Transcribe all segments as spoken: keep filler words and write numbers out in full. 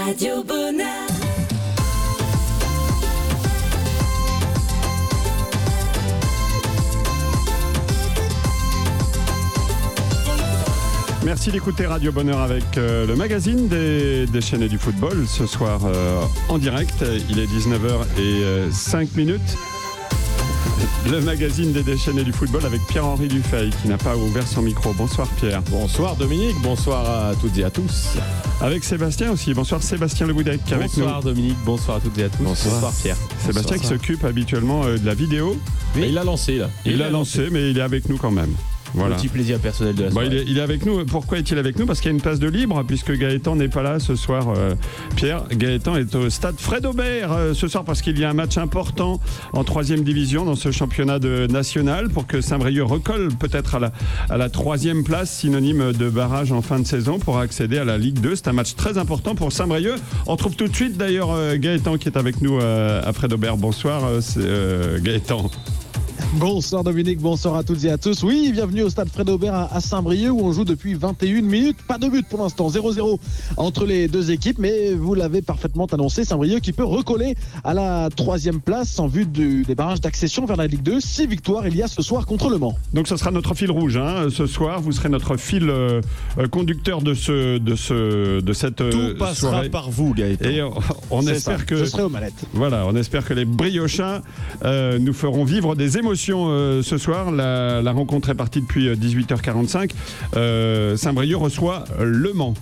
Radio Bonheur. Merci d'écouter Radio Bonheur avec euh, le magazine des déchaînés du football. Ce soir euh, en direct, il est dix-neuf heures cinq minutes. Le magazine des déchaînés du football avec Pierre-Henri Dufay qui n'a pas ouvert son micro. Bonsoir Pierre. Bonsoir Dominique, bonsoir à toutes et à tous. Avec Sébastien aussi. Bonsoir Sébastien Le Boudec avec nous. Bonsoir Dominique, bonsoir à toutes et à tous. Bonsoir, bonsoir Pierre. Sébastien bonsoir. qui s'occupe habituellement euh, de la vidéo. Oui. Il l'a lancé là. Il, il l'a lancé, lancé mais il est avec nous quand même. Voilà. Petit plaisir personnel de la soirée. Bon, il, est, il est avec nous. Pourquoi est-il avec nous ? Parce qu'il y a une place de libre, puisque Gaëtan n'est pas là ce soir. Euh, Pierre, Gaëtan est au stade Fred Aubert euh, ce soir parce qu'il y a un match important en troisième division dans ce championnat de national pour que Saint-Brieuc recolle peut-être à la, à la troisième place, synonyme de barrage en fin de saison pour accéder à la Ligue deux. C'est un match très important pour Saint-Brieuc. On trouve tout de suite d'ailleurs euh, Gaëtan qui est avec nous euh, à Fred Aubert. Bonsoir euh, euh, Gaëtan. Bonsoir Dominique, bonsoir à toutes et à tous. Oui, bienvenue au stade Fred Aubert à Saint-Brieuc où on joue depuis vingt et une minutes. Pas de but pour l'instant, zéro zéro entre les deux équipes, mais vous l'avez parfaitement annoncé, Saint-Brieuc qui peut recoller à la troisième place en vue du, des barrages d'accession vers la Ligue deux. Six victoires il y a ce soir contre Le Mans. Donc ce sera notre fil rouge hein, ce soir. Vous serez notre fil euh, conducteur de, ce, de, ce, de cette Tout euh, passera soirée. par vous Gaëtan. Et on, on espère ça. que je serai aux manettes. Voilà, on espère que les Briochins euh, nous feront vivre des émotions euh, ce soir. La, la rencontre est partie depuis dix-huit heures quarante-cinq. Euh, Saint-Brieuc reçoit Le Mans.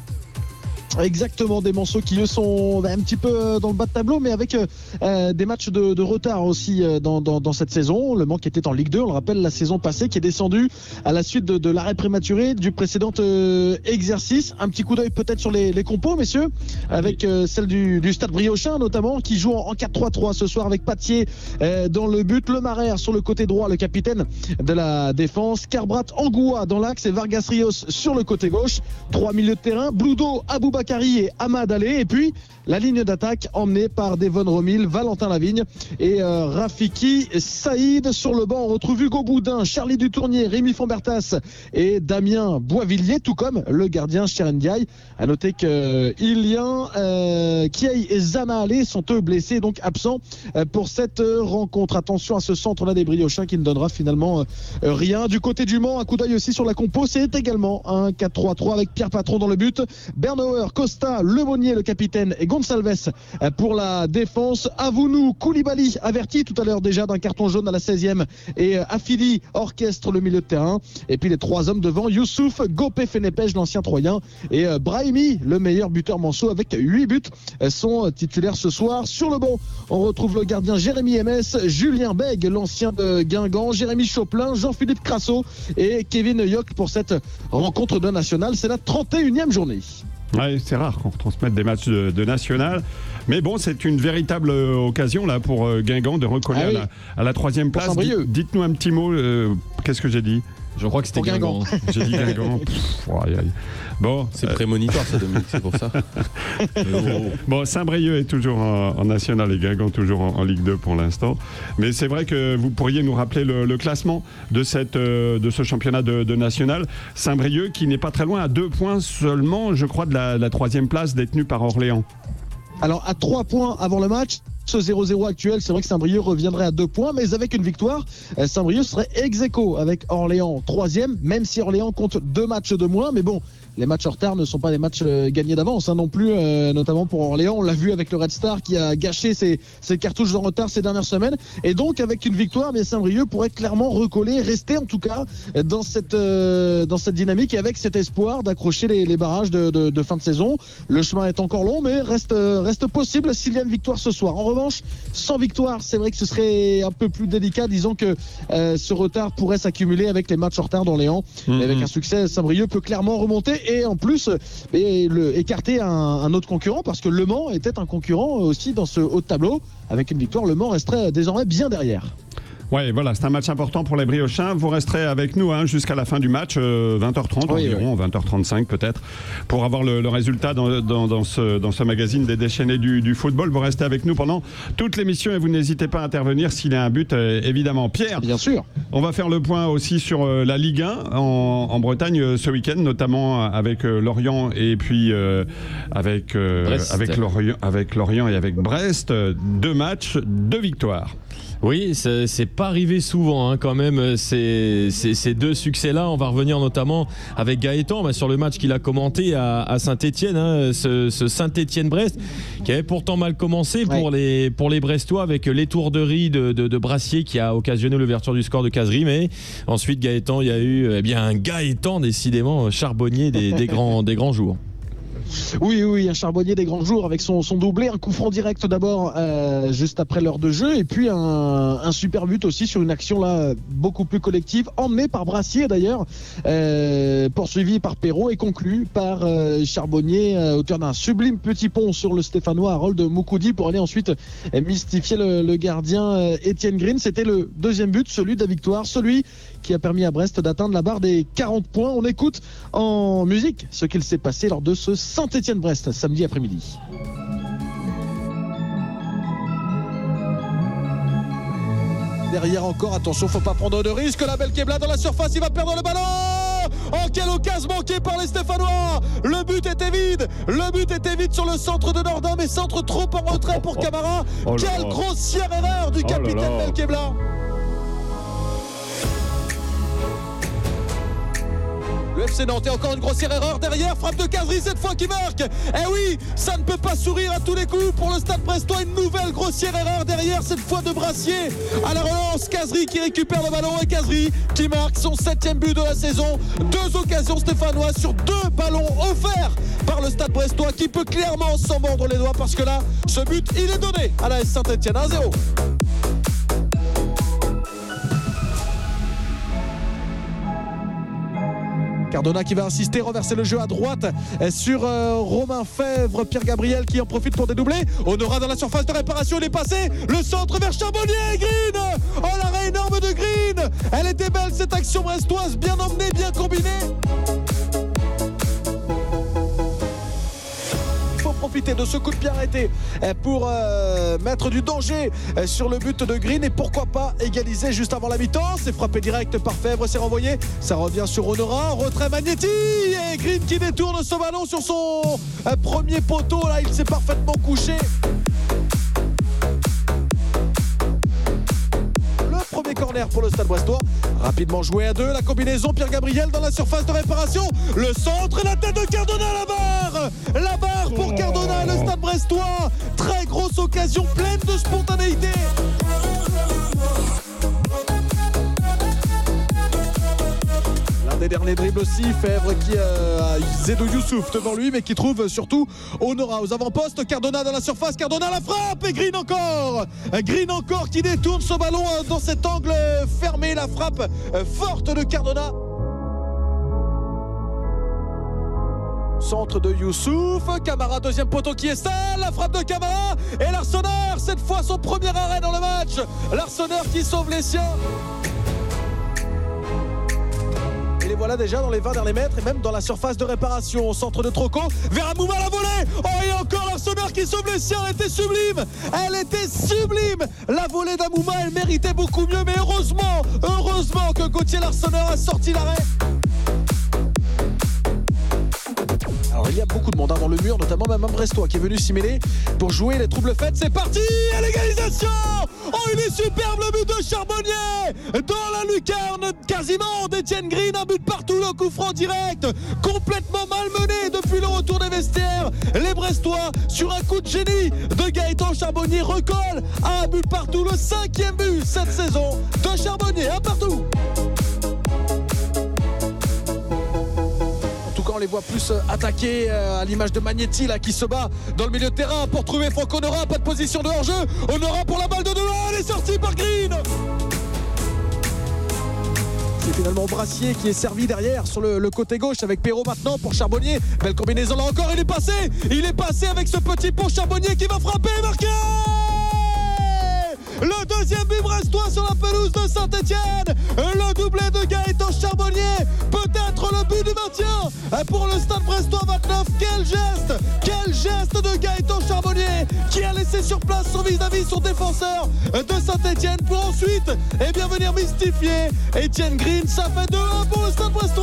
Exactement, des Manceaux qui eux sont un petit peu dans le bas de tableau, mais avec euh, des matchs de, de retard aussi euh, dans, dans, dans cette saison. Le Mans qui était en Ligue deux, on le rappelle, la saison passée, qui est descendu à la suite de, de l'arrêt prématuré du précédent euh, exercice. Un petit coup d'œil peut-être sur les, les compos, messieurs, avec euh, celle du, du Stade Briochin notamment, qui joue en, en quatre trois trois ce soir avec Patier euh, dans le but, Le Marais sur le côté droit, le capitaine de la défense, Carbrat Angoua dans l'axe et Vargas Rios sur le côté gauche. Trois milieux de terrain, Bloudo, Aboubakari et Ahmad Allé, et puis la ligne d'attaque emmenée par Devon Romil, Valentin Lavigne et euh, Rafiki Saïd. Sur le banc, on retrouve Hugo Boudin, Charlie Dutournier, Rémi Fambertas et Damien Boisvilliers, tout comme le gardien Cherendiaï. À noter que euh, Ilien, euh, Kiei et Zana Allé sont eux blessés, donc absents euh, pour cette euh, rencontre. Attention à ce centre-là des Briochins qui ne donnera finalement euh, rien. Du côté du Mans, un coup d'œil aussi sur la compo, c'est également un quatre trois trois avec Pierre Patron dans le but, Bernauer, Costa, Lemonnier, le capitaine, et Gonçalves pour la défense. Avounou, Koulibaly, averti tout à l'heure déjà d'un carton jaune à la seizième, et Afili orchestre le milieu de terrain. Et puis les trois hommes devant, Youssouf, Gopé Fenepej, l'ancien Troyen, et Brahimi, le meilleur buteur manceau avec huit buts, sont titulaires ce soir. Sur le banc, on retrouve le gardien Jérémy M S, Julien Bègue, l'ancien de Guingamp, Jérémy Choplin, Jean-Philippe Crasso et Kevin Yock pour cette rencontre de national. C'est la trente et unième journée. Ouais, c'est rare qu'on retransmette des matchs de, de national. Mais bon, c'est une véritable euh, occasion là pour euh, Guingamp de recoller ah oui. à, la, à la troisième place. Dites, dites-nous un petit mot. Euh, qu'est-ce que j'ai dit ? Je crois que c'était Guingamp. Guingamp. J'ai dit Guingamp. Pff, oh, aïe, aïe. Bon, c'est euh... prémonitoire ça, Dominique, c'est pour ça. Bon, Saint-Brieuc est toujours en, en national et Guingamp toujours en, en Ligue deux pour l'instant. Mais c'est vrai que vous pourriez nous rappeler le, le classement de, cette, euh, de ce championnat de, de national. Saint-Brieuc qui n'est pas très loin, à deux points seulement, je crois, de la, la troisième place détenue par Orléans. Alors, à trois points avant le match, ce zéro zéro actuel, c'est vrai que Saint-Brieuc reviendrait à deux points, mais avec une victoire, Saint-Brieuc serait ex-aequo avec Orléans troisième, même si Orléans compte deux matchs de moins. Mais bon, les matchs en retard ne sont pas des matchs euh, gagnés d'avance hein, non plus, euh, notamment pour Orléans. On l'a vu avec le Red Star qui a gâché ses, ses cartouches en retard ces dernières semaines. Et donc, avec une victoire, mais Saint-Brieuc pourrait clairement recoller, rester en tout cas dans cette, euh, dans cette dynamique et avec cet espoir d'accrocher les, les barrages de, de, de fin de saison. Le chemin est encore long, mais reste, reste possible s'il y a une victoire ce soir. En revanche, sans victoire, c'est vrai que ce serait un peu plus délicat. Disons que euh, ce retard pourrait s'accumuler avec les matchs en retard d'Orléans. Mmh. Avec un succès, Saint-Brieuc peut clairement remonter et en plus et le, écarter un, un autre concurrent, parce que Le Mans était un concurrent aussi dans ce haut de tableau. Avec une victoire, Le Mans resterait désormais bien derrière. Ouais, voilà, c'est un match important pour les Briochins. Vous resterez avec nous hein, jusqu'à la fin du match, euh, vingt heures trente oui, environ, oui. vingt heures trente-cinq peut-être, pour avoir le, le résultat dans, dans, dans, ce, dans ce magazine des déchaînés du, du football. Vous restez avec nous pendant toute l'émission et vous n'hésitez pas à intervenir s'il y a un but, euh, évidemment. Pierre, bien sûr. On va faire le point aussi sur euh, la Ligue un en, en Bretagne euh, ce week-end, notamment avec euh, Lorient et puis euh, avec, euh, avec, Lorient, avec Lorient et avec Brest. Deux matchs, deux victoires. Oui, c'est, c'est pas arrivé souvent hein, quand même ces, ces, ces deux succès-là. On va revenir notamment avec Gaëtan bah, sur le match qu'il a commenté à, à Saint-Etienne, hein, ce, ce Saint-Etienne-Brest qui avait pourtant mal commencé pour, ouais. les, pour les Brestois avec l'étourderie de, de, de Brassier qui a occasionné l'ouverture du score de Cazerie. Mais ensuite Gaëtan, il y a eu eh bien, un Gaëtan décidément charbonnier des, des, grands, des grands jours. Oui, oui, un charbonnier des grands jours avec son, son doublé, un coup franc direct d'abord euh, juste après l'heure de jeu et puis un, un super but aussi sur une action là beaucoup plus collective, emmenée par Brassier d'ailleurs, euh, poursuivi par Perrault et conclu par euh, Charbonnier euh, au terme d'un sublime petit pont sur le Stéphanois Harold Moukoudi pour aller ensuite euh, mystifier le, le gardien euh, Étienne Green. C'était le deuxième but, celui de la victoire, celui qui a permis à Brest d'atteindre la barre des quarante points. On écoute en musique ce qu'il s'est passé lors de ce Saint-Etienne-Brest samedi après-midi. Derrière encore, attention, faut pas prendre de risque. La belle Kebla dans la surface, il va perdre le ballon. Oh, quelle occasion manquée par les Stéphanois. Le but était vide. Le but était vide sur le centre de Nordin, mais centre trop en retrait pour Camara. Oh, oh, oh quelle grossière erreur du capitaine oh Bel Kebla. Le F C Nantes est encore une grossière erreur derrière, frappe de Cazerie cette fois qui marque. Eh oui, ça ne peut pas sourire à tous les coups pour le Stade Brestois. Une nouvelle grossière erreur derrière, cette fois de Brassier. À la relance, Cazerie qui récupère le ballon et Cazerie qui marque son septième but de la saison. Deux occasions stéphanoises sur deux ballons offerts par le Stade Brestois qui peut clairement s'en mordre les doigts parce que là, ce but, il est donné à la S Saint-Etienne, un zéro. Cardona qui va insister, renverser le jeu à droite sur euh, Romain Fèvre, Pierre Gabriel qui en profite pour dédoubler. Honora dans la surface de réparation, il est passé, le centre vers Charbonnier, Green. Oh, l'arrêt énorme de Green. Elle était belle cette action brestoise, bien emmenée, bien combinée. Profiter de ce coup de pied arrêté pour euh, mettre du danger sur le but de Green et pourquoi pas égaliser juste avant la mi-temps. C'est frappé direct par Fèvre, c'est renvoyé, ça revient sur Honora, retrait Magnetti et Green qui détourne ce ballon sur son euh, premier poteau. Là il s'est parfaitement couché. Premier corner pour le Stade Brestois, rapidement joué à deux, la combinaison Pierre Gabriel dans la surface de réparation, le centre et la tête de Cardona à la barre, la barre pour Cardona, le Stade Brestois, très grosse occasion pleine de spontanéité. Des derniers dribbles aussi, Fèvre qui euh, a Zedou Youssouf devant lui mais qui trouve surtout Honora aux avant-postes. Cardona dans la surface, Cardona la frappe et Green encore Green encore qui détourne ce ballon dans cet angle fermé, la frappe forte de Cardona. Centre de Youssouf, Camara deuxième poteau qui est sale, la frappe de Camara et l'Arseneur, cette fois son premier arrêt dans le match, l'Arseneur qui sauve les siens. Et les voilà déjà dans les vingt derniers mètres et même dans la surface de réparation. Au centre de Troco, vers Amouma la volée. Oh, et encore l'Arseneur qui sauve les siens. Elle était sublime. Elle était sublime. La volée d'Amouma, elle méritait beaucoup mieux. Mais heureusement, heureusement que Gauthier l'Arseneur a sorti l'arrêt. Alors il y a beaucoup de monde hein, dans le mur, notamment même un Brestois qui est venu s'y mêler pour jouer les troubles fêtes. C'est parti à l'égalisation. Oh, il est superbe le but de Charbonnier dans la lucarne quasiment d'Étienne Green. Un but partout, le coup franc direct, complètement malmené depuis le retour des vestiaires. Les Brestois sur un coup de génie de Gaëtan Charbonnier recollent à un but partout, le cinquième but cette saison de Charbonnier, un partout. On les voit plus attaquer à l'image de Magnetti là, qui se bat dans le milieu de terrain pour trouver Franck Honora, pas de position de hors-jeu. Honora pour la balle de Noah, elle est sortie par Green. C'est finalement Brassier qui est servi derrière sur le, le côté gauche avec Perrault maintenant pour Charbonnier. Belle combinaison là encore, il est passé. Il est passé avec ce petit pont Charbonnier qui va frapper et marquer. Le deuxième but brestois sur la pelouse de Saint-Etienne. Le doublé de Gaëtan Charbonnier. Peut-être le but du maintien pour le Stade Brestois vingt-neuf. Quel geste, quel geste de Gaëtan Charbonnier qui a laissé sur place son vis-à-vis, son défenseur de Saint-Etienne pour ensuite eh bien, venir mystifier Etienne Green. Ça fait deux un pour le Stade Brestois.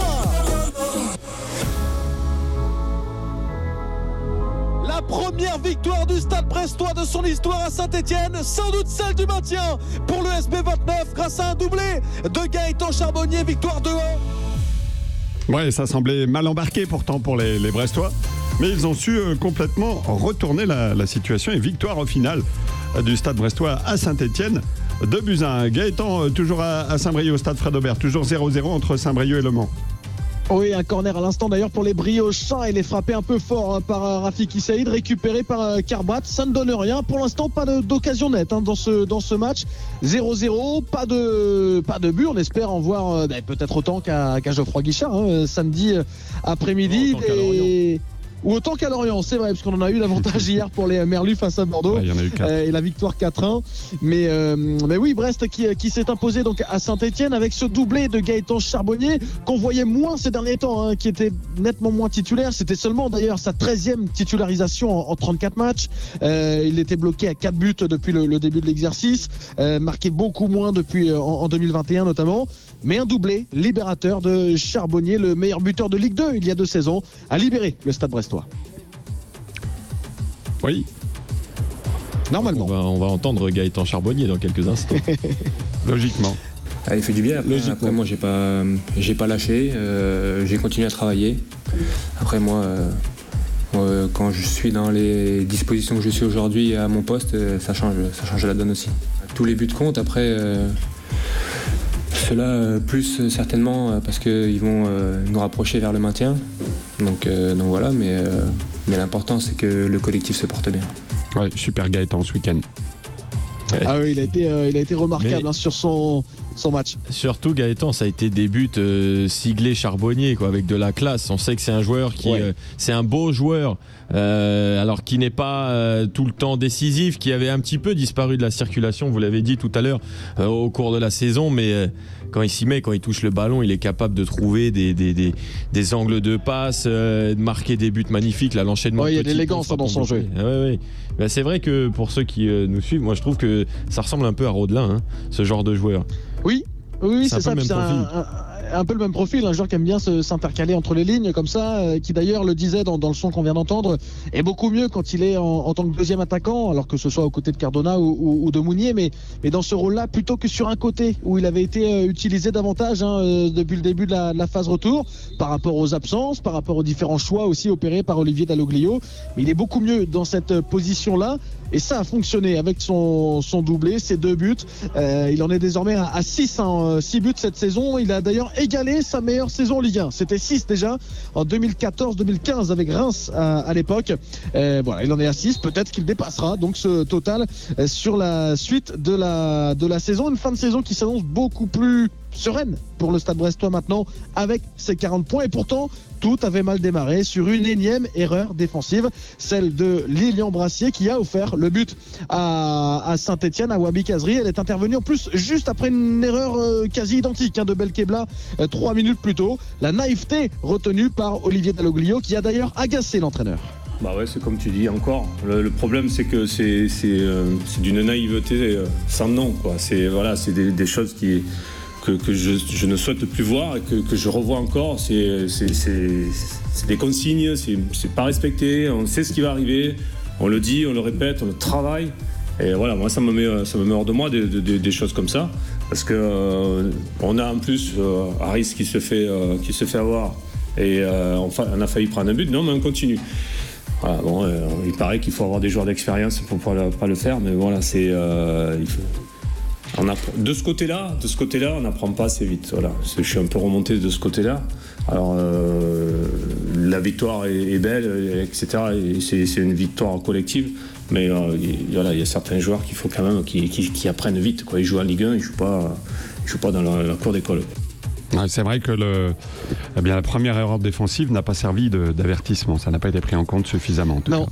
La première victoire du Stade Brestois de son histoire à Saint-Etienne, sans doute celle du maintien pour le S B vingt-neuf grâce à un doublé de Gaëtan Charbonnier, victoire deux un. Ouais, ça semblait mal embarqué pourtant pour les, les Brestois, mais ils ont su euh, complètement retourner la, la situation et victoire au final euh, du Stade Brestois à Saint-Etienne. deux buts à un. Gaëtan, euh, toujours à, à Saint-Brieuc au Stade Fred Aubert, toujours zéro zéro entre Saint-Brieuc et Le Mans. Oui, un corner à l'instant d'ailleurs pour les Briochins. Il est frappé un peu fort hein, par euh, Rafiki Saïd, récupéré par euh, Karbrat. Ça ne donne rien. Pour l'instant, pas de, d'occasion nette hein, dans, ce, dans ce match. zéro zéro, pas de, pas de but. On espère en voir euh, bah, peut-être autant qu'à, qu'à Geoffroy Guichard hein, samedi euh, après-midi. Et... Ou autant qu'à Lorient, c'est vrai, parce qu'on en a eu l'avantage hier pour les Merlus face à Bordeaux. Ouais, y en a eu quatre. Euh, et la victoire quatre un. Mais, euh, mais oui, Brest qui, qui s'est imposé donc à Saint-Etienne avec ce doublé de Gaëtan Charbonnier qu'on voyait moins ces derniers temps, hein, qui était nettement moins titulaire. C'était seulement d'ailleurs sa treizième titularisation en, en trente-quatre matchs. Euh, il était bloqué à quatre buts depuis le, le début de l'exercice, euh, marqué beaucoup moins depuis en, en deux mille vingt et un notamment. Mais un doublé libérateur de Charbonnier, le meilleur buteur de Ligue deux il y a deux saisons, a libéré le Stade Brestois. Oui. Normalement. On va, on va entendre Gaëtan Charbonnier dans quelques instants. Logiquement. Ah, il fait du bien. Après, après moi, j'ai pas, j'ai pas lâché. Euh, j'ai continué à travailler. Après, moi, euh, euh, quand je suis dans les dispositions que je suis aujourd'hui à mon poste, ça change, ça change la donne aussi. Tous les buts comptent. Après. Euh, Cela euh, plus certainement euh, parce qu'ils vont euh, nous rapprocher vers le maintien. Donc, euh, donc voilà, mais, euh, mais l'important c'est que le collectif se porte bien. Ouais, super Gaëtan ce week-end. Ouais. Ah oui, il a été, euh, il a été remarquable Mais... hein, sur son, son match. Surtout Gaëtan, ça a été des buts euh, siglés Charbonnier, quoi, avec de la classe. On sait que c'est un joueur qui, Ouais. euh, c'est un beau joueur, euh, alors qui n'est pas euh, tout le temps décisif, qui avait un petit peu disparu de la circulation. Vous l'avez dit tout à l'heure euh, au cours de la saison, mais euh, quand il s'y met, quand il touche le ballon, il est capable de trouver des, des, des, des angles de passe, euh, de marquer des buts magnifiques. Là, l'enchaînement. Ouais, il y a petit, de l'élégance tout, dans son jeu. Ouais, ouais. Ben, c'est vrai que pour ceux qui euh, nous suivent, moi je trouve que ça ressemble un peu à Rodelin, hein, ce genre de joueur. Oui, oui, C'est c'est, un peu ça. le même C'est un, profil. un, un peu le même profil, un joueur qui aime bien se, s'intercaler entre les lignes comme ça, euh, qui d'ailleurs le disait dans, dans le son qu'on vient d'entendre, est beaucoup mieux quand il est en, en tant que deuxième attaquant, alors que ce soit aux côtés de Cardona ou, ou, ou de Mounier, mais, mais dans ce rôle-là, plutôt que sur un côté où il avait été euh, utilisé davantage hein, euh, depuis le début de la, de la phase retour, par rapport aux absences, par rapport aux différents choix aussi opérés par Olivier Dalloglio. Mais il est beaucoup mieux dans cette euh, position-là. Et ça a fonctionné avec son, son doublé, ses deux buts. Euh, il en est désormais à six hein, buts cette saison. Il a d'ailleurs égalé sa meilleure saison en Ligue un. C'était six déjà en deux mille quatorze deux mille quinze avec Reims à, à l'époque. Euh, voilà, il en est à six. Peut-être qu'il dépassera donc ce total euh, sur la suite de la, de la saison. Une fin de saison qui s'annonce beaucoup plus sereine pour le Stade Brestois maintenant avec ses quarante points. Et pourtant, tout avait mal démarré sur une énième erreur défensive, celle de Lilian Brassier qui a offert le but à, à Saint-Etienne, à Wabi Kazri. Elle est intervenue en plus juste après une erreur euh, quasi identique hein, de Belkebla euh, trois minutes plus tôt. La naïveté retenue par Olivier Dalloglio qui a d'ailleurs agacé l'entraîneur. Bah ouais, c'est comme tu dis encore. Le, le problème, c'est que c'est, c'est, euh, c'est d'une naïveté euh, sans nom, quoi. C'est, voilà, c'est des, des choses qui... Que, que je, je ne souhaite plus voir et que, que je revois encore. C'est, c'est, c'est, c'est des consignes, c'est, c'est pas respecté, on sait ce qui va arriver, on le dit, on le répète, on le travaille. Et voilà, moi ça me met, ça me met hors de moi des, des, des choses comme ça. Parce qu'on euh, a en plus euh, Harris qui se fait, euh, qui se fait avoir et euh, on, fa- on a failli prendre un but, non mais on continue. Voilà, bon, euh, il paraît qu'il faut avoir des joueurs d'expérience pour pouvoir pas le faire, mais voilà, c'est... Euh, il faut... On a, de ce côté-là, de ce côté-là, on n'apprend pas assez vite. Voilà. Je suis un peu remonté de ce côté-là. Alors, euh, la victoire est, est belle, et cetera. Et c'est, c'est une victoire collective. Mais euh, il, voilà, il y a certains joueurs qu'il faut quand même qui, qui, qui apprennent vite, quoi. Ils jouent en Ligue un, ils ne jouent pas, ils jouent pas dans la, la cour d'école. Ouais, c'est vrai que le, eh bien, la première erreur défensive n'a pas servi de, d'avertissement. Ça n'a pas été pris en compte suffisamment. En tout Non. cas.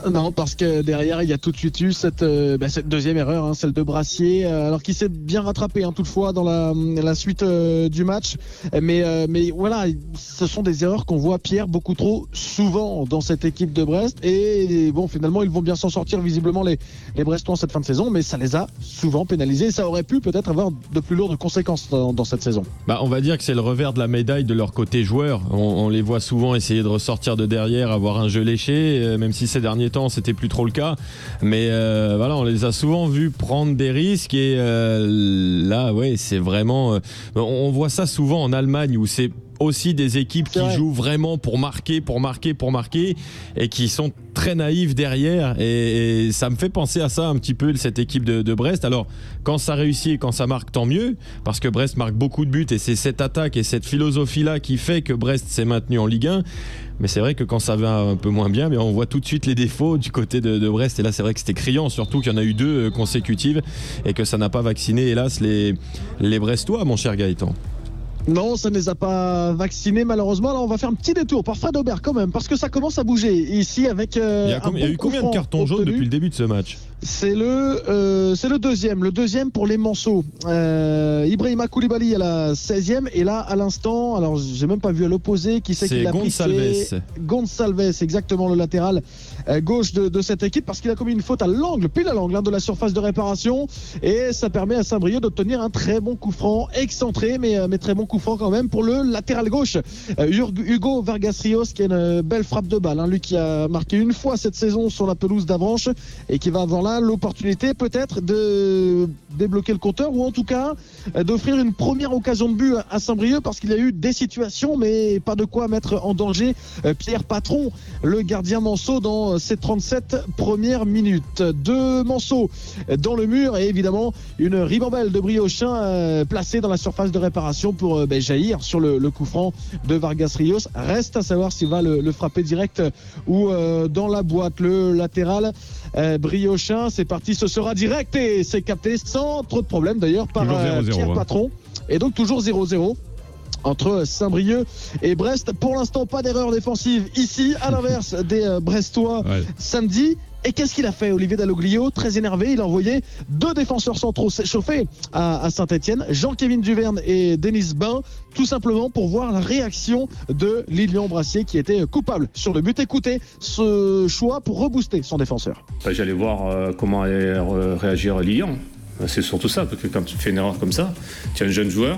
Non, parce que derrière, il y a tout de suite eu cette, euh, bah, cette deuxième erreur, hein, celle de Brassier, euh, alors qu'il s'est bien rattrapé hein, toutefois dans la, la suite euh, du match. Mais, euh, mais voilà, ce sont des erreurs qu'on voit, Pierre, beaucoup trop souvent dans cette équipe de Brest. Et bon, finalement, ils vont bien s'en sortir visiblement les, les Brestois cette fin de saison, mais ça les a souvent pénalisés. Et ça aurait pu peut-être avoir de plus lourdes conséquences dans, dans cette saison. Bah, on va dire que c'est le revers de la médaille de leur côté joueur. On, on les voit souvent essayer de ressortir de derrière, avoir un jeu léché, euh, même si ces derniers temps c'était plus trop le cas. Mais euh, voilà, on les a souvent vus prendre des risques et euh, là, ouais, c'est vraiment. Euh, on voit ça souvent en Allemagne où c'est aussi des équipes qui jouent vraiment pour marquer, pour marquer, pour marquer et qui sont très naïves derrière et, et ça me fait penser à ça un petit peu cette équipe de, de Brest. Alors quand ça réussit et quand ça marque, tant mieux, parce que Brest marque beaucoup de buts et c'est cette attaque et cette philosophie là qui fait que Brest s'est maintenu en Ligue un. Mais c'est vrai que quand ça va un peu moins bien, mais on voit tout de suite les défauts du côté de, de Brest. Et là, c'est vrai que c'était criant, surtout qu'il y en a eu deux consécutives et que ça n'a pas vacciné, hélas, les, les Brestois, mon cher Gaëtan. Non, ça ne les a pas vaccinés malheureusement. Alors on va faire un petit détour par Fred Aubert quand même, parce que ça commence à bouger ici avec. Euh, il y a, com- un il y a bon eu combien de cartons jaunes depuis le début de ce match ? C'est le, euh, c'est le deuxième, le deuxième pour les Manceaux. Euh, Ibrahima Koulibaly à la seizième et là à l'instant, alors j'ai même pas vu à l'opposé qui c'est, c'est qui l'a pris. C'est Gonçalves, exactement le latéral euh, gauche de, de cette équipe, parce qu'il a commis une faute à l'angle, pile à l'angle hein, de la surface de réparation, et ça permet à Saint-Brieuc d'obtenir un très bon coup franc, excentré mais, mais très bon coup franc quand même pour le latéral gauche. Euh, Hugo Vargas Rios qui a une belle frappe de balle, hein, lui qui a marqué une fois cette saison sur la pelouse d'Avranches et qui va avoir là l'opportunité peut-être de débloquer le compteur ou en tout cas d'offrir une première occasion de but à Saint-Brieuc, parce qu'il y a eu des situations mais pas de quoi mettre en danger Pierre Patron, le gardien Manceau, dans ces trente-sept premières minutes. Deux Manceau dans le mur et évidemment une ribambelle de Briochin euh, placée dans la surface de réparation pour euh, ben, jaillir sur le, le coup franc de Vargas Rios. Reste à savoir s'il va le, le frapper direct ou euh, dans la boîte. Le latéral euh, Briochin, c'est parti, ce sera direct et c'est capté sans trop de problème d'ailleurs par euh, Pierre hein. Patron. Et donc toujours zéro zéro entre Saint-Brieuc et Brest. Pour l'instant, pas d'erreur défensive ici, à l'inverse des euh, Brestois ouais. samedi. Et qu'est-ce qu'il a fait, Olivier Dalloglio? Très énervé, il a envoyé deux défenseurs centraux s'échauffer à, à Saint-Etienne, Jean-Kévin Duverne et Denis Bain, tout simplement pour voir la réaction de Lilian Brassier qui était coupable sur le but. Écoutez ce choix pour rebooster son défenseur. J'allais voir euh, comment allait réagir Lilian. C'est surtout ça, parce que quand tu fais une erreur comme ça, tu es un jeune joueur,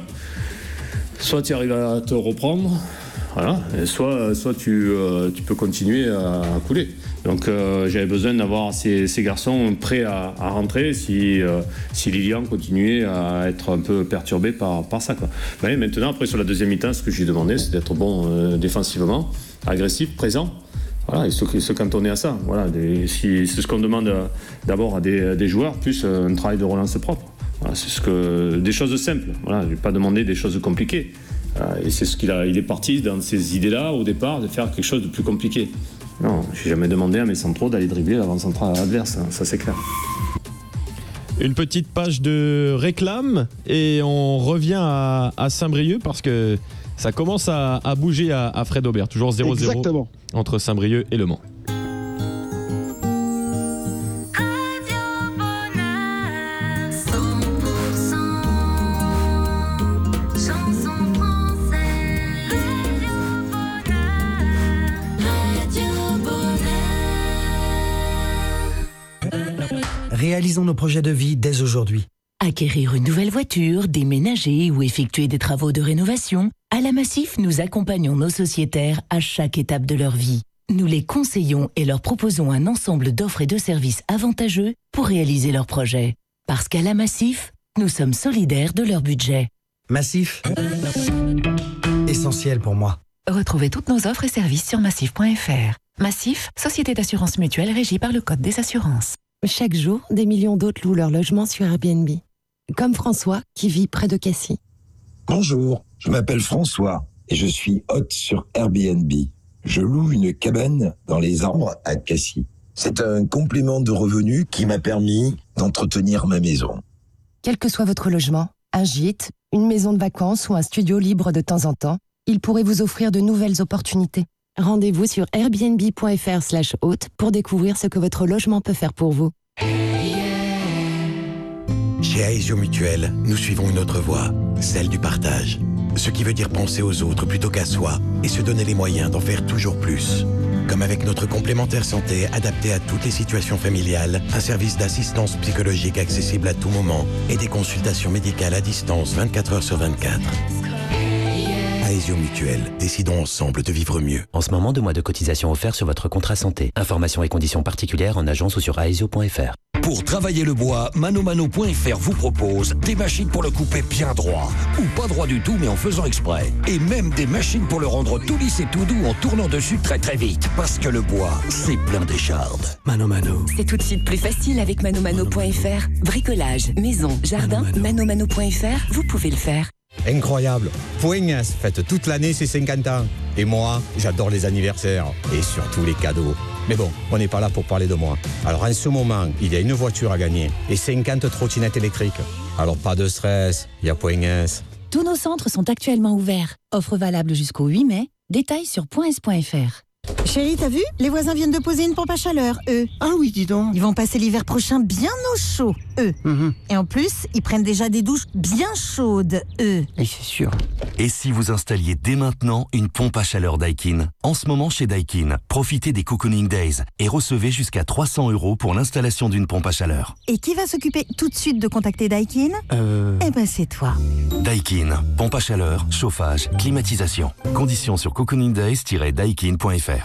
soit tu arrives à te reprendre, voilà, et soit, soit tu, euh, tu peux continuer à, à couler. Donc euh, j'avais besoin d'avoir ces, ces garçons prêts à, à rentrer si, euh, si Lilian continuait à être un peu perturbé par, par ça, quoi. Mais maintenant, après sur la deuxième mi-temps, ce que je lui demandais, c'est d'être bon euh, défensivement, agressif, présent. Voilà, et se, se cantonner à ça. Voilà, des, si, c'est ce qu'on demande d'abord à des, à des joueurs, plus un travail de relance propre. Voilà, c'est ce que, des choses simples. Voilà, je ne vais pas demander des choses compliquées. Voilà, et c'est ce qu'il a, il est parti dans ces idées-là au départ de faire quelque chose de plus compliqué. Non, je n'ai jamais demandé à mes centraux d'aller dribbler l'avant-central adverse, hein, ça c'est clair. Une petite page de réclame et on revient à, à Saint-Brieuc parce que ça commence à, à bouger à, à Fred Aubert, toujours zéro zéro Exactement. Entre Saint-Brieuc et Le Mans. Réalisons nos projets de vie dès aujourd'hui. Acquérir une nouvelle voiture, déménager ou effectuer des travaux de rénovation, à la Massif, nous accompagnons nos sociétaires à chaque étape de leur vie. Nous les conseillons et leur proposons un ensemble d'offres et de services avantageux pour réaliser leurs projets. Parce qu'à la Massif, nous sommes solidaires de leur budget. Massif, essentiel pour moi. Retrouvez toutes nos offres et services sur massif point f r. Massif, société d'assurance mutuelle régie par le Code des assurances. Chaque jour, des millions d'autres louent leur logement sur Airbnb. Comme François, qui vit près de Cassis. Bonjour, je m'appelle François et je suis hôte sur Airbnb. Je loue une cabane dans les arbres à Cassis. C'est un complément de revenus qui m'a permis d'entretenir ma maison. Quel que soit votre logement, un gîte, une maison de vacances ou un studio libre de temps en temps, il pourrait vous offrir de nouvelles opportunités. Rendez-vous sur airbnb.fr slash hôte pour découvrir ce que votre logement peut faire pour vous. Chez Aesio Mutuel, nous suivons une autre voie, celle du partage. Ce qui veut dire penser aux autres plutôt qu'à soi et se donner les moyens d'en faire toujours plus. Comme avec notre complémentaire santé adapté à toutes les situations familiales, un service d'assistance psychologique accessible à tout moment et des consultations médicales à distance vingt-quatre heures sur vingt-quatre. Aesio Mutuel, décidons ensemble de vivre mieux. En ce moment, deux mois de cotisation offerts sur votre contrat santé. Informations et conditions particulières en agence ou sur aesio point f r. Pour travailler le bois, manomano point f r vous propose des machines pour le couper bien droit, ou pas droit du tout mais en faisant exprès. Et même des machines pour le rendre tout lisse et tout doux en tournant dessus très très vite. Parce que le bois, c'est plein d'échardes. Mano Mano. C'est tout de suite plus facile avec manomano point f r. Bricolage, maison, jardin, manomano point f r, vous pouvez le faire. Incroyable. Poignas fête toute l'année ses cinquante ans. Et moi, j'adore les anniversaires. Et surtout les cadeaux. Mais bon, on n'est pas là pour parler de moi. Alors en ce moment, il y a une voiture à gagner. Et cinquante trottinettes électriques. Alors pas de stress, il y a Poignas. Tous nos centres sont actuellement ouverts. Offre valable jusqu'au huit mai. Détails sur point s point f r. Chérie, t'as vu? Les voisins viennent de poser une pompe à chaleur, eux. Ah oui, dis donc. Ils vont passer l'hiver prochain bien au chaud, eux. Mmh. Et en plus, ils prennent déjà des douches bien chaudes, eux. Et c'est sûr. Et si vous installiez dès maintenant une pompe à chaleur Daikin? En ce moment chez Daikin, profitez des Cocooning Days et recevez jusqu'à trois cents euros pour l'installation d'une pompe à chaleur. Et qui va s'occuper tout de suite de contacter Daikin? Euh... Eh ben c'est toi. Daikin, pompe à chaleur, chauffage, climatisation. Conditions sur cocooning days tiret daikin point f r.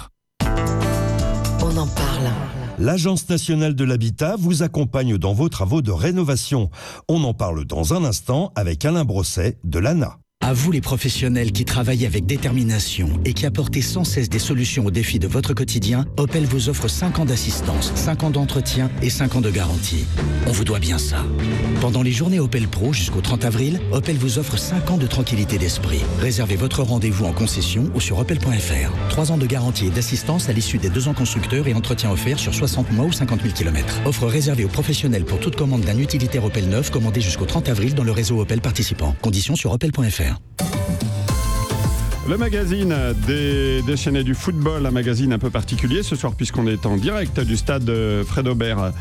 On en parle. L'Agence nationale de l'habitat vous accompagne dans vos travaux de rénovation. On en parle dans un instant avec Alain Brosset de l'A N A. À vous les professionnels qui travaillent avec détermination et qui apportez sans cesse des solutions aux défis de votre quotidien, Opel vous offre cinq ans d'assistance, cinq ans d'entretien et cinq ans de garantie. On vous doit bien ça. Pendant les journées Opel Pro jusqu'au trente avril, Opel vous offre cinq ans de tranquillité d'esprit. Réservez votre rendez-vous en concession ou sur opel point f r. trois ans de garantie et d'assistance à l'issue des deux ans constructeurs et entretien offert sur soixante mois ou cinquante mille kilomètres. Offre réservée aux professionnels pour toute commande d'un utilitaire Opel neuf commandé jusqu'au trente avril dans le réseau Opel participant. Conditions sur opel point f r. Le magazine des déchaînés du football, un magazine un peu particulier ce soir puisqu'on est en direct du stade Fred Aubert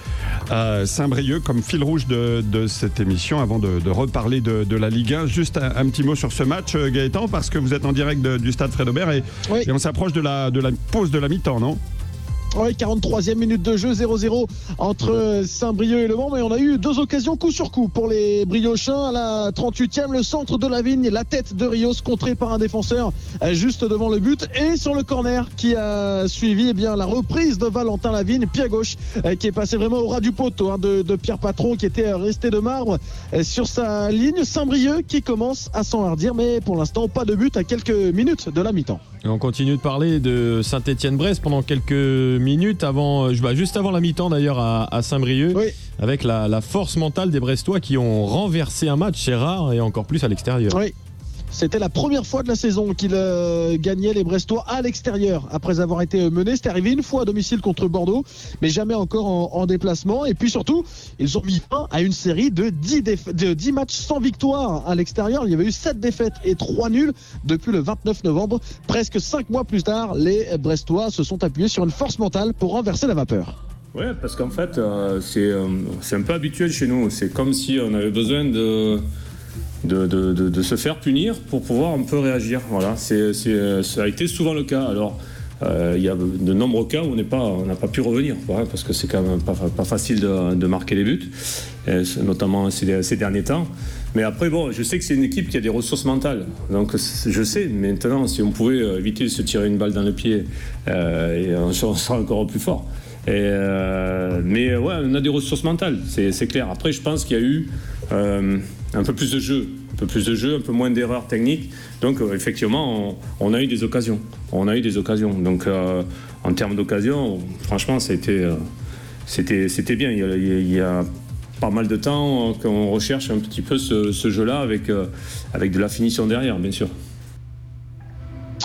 à Saint-Brieuc comme fil rouge de, de cette émission. Avant de, de reparler de, de la Ligue un, juste un, un petit mot sur ce match, Gaëtan, parce que vous êtes en direct de, du stade Fred Aubert et, oui. et on s'approche de la, de la pause de la mi-temps, non ? Oui, quarante-troisième minute de jeu, zéro zéro entre Saint-Brieuc et Le Mans. Mais on a eu deux occasions coup sur coup pour les Briochins. À la trente-huitième, le centre de la Vigne, la tête de Rios contrée par un défenseur juste devant le but. Et sur le corner qui a suivi eh bien, la reprise de Valentin Lavigne, pied gauche, qui est passé vraiment au ras du poteau hein, de, de Pierre Patron qui était resté de marbre sur sa ligne. Saint-Brieuc qui commence à s'enhardir, mais pour l'instant, pas de but à quelques minutes de la mi-temps. Et on continue de parler de Saint-Étienne-Brest pendant quelques minutes avant, bah juste avant la mi-temps d'ailleurs à, à Saint-Brieuc, oui. avec la, la force mentale des Brestois qui ont renversé un match, c'est rare, et encore plus à l'extérieur. Oui. C'était la première fois de la saison qu'ils euh, gagnaient les Brestois à l'extérieur après avoir été menés. C'était arrivé une fois à domicile contre Bordeaux, mais jamais encore en, en déplacement. Et puis surtout, ils ont mis fin à une série de dix, défa- de dix matchs sans victoire à l'extérieur. Il y avait eu sept défaites et trois nuls depuis le vingt-neuf novembre. Presque cinq mois plus tard, les Brestois se sont appuyés sur une force mentale pour renverser la vapeur. Oui, parce qu'en fait, euh, c'est, euh, c'est un peu habituel chez nous. C'est comme si on avait besoin de... De, de, de, de se faire punir pour pouvoir un peu réagir. Voilà, c'est, c'est, ça a été souvent le cas. Alors, euh, il y a de nombreux cas où on n'est pas, on n'a pas pu revenir, quoi, parce que c'est quand même pas, pas facile de, de marquer les buts, et notamment ces, ces derniers temps. Mais après, bon, je sais que c'est une équipe qui a des ressources mentales. Donc, je sais, maintenant, si on pouvait éviter de se tirer une balle dans le pied, euh, et on sera encore plus fort. Et euh, mais ouais, on a des ressources mentales, c'est, c'est clair. Après, je pense qu'il y a eu euh, un peu plus de jeu, un peu plus de jeu, un peu moins d'erreurs techniques. Donc, euh, effectivement, on, on a eu des occasions. On a eu des occasions. Donc, euh, en termes d'occasions, franchement, ça a été, euh, c'était, c'était bien. Il y, a, il y a pas mal de temps qu'on recherche un petit peu ce, ce jeu-là avec, euh, avec de la finition derrière, bien sûr.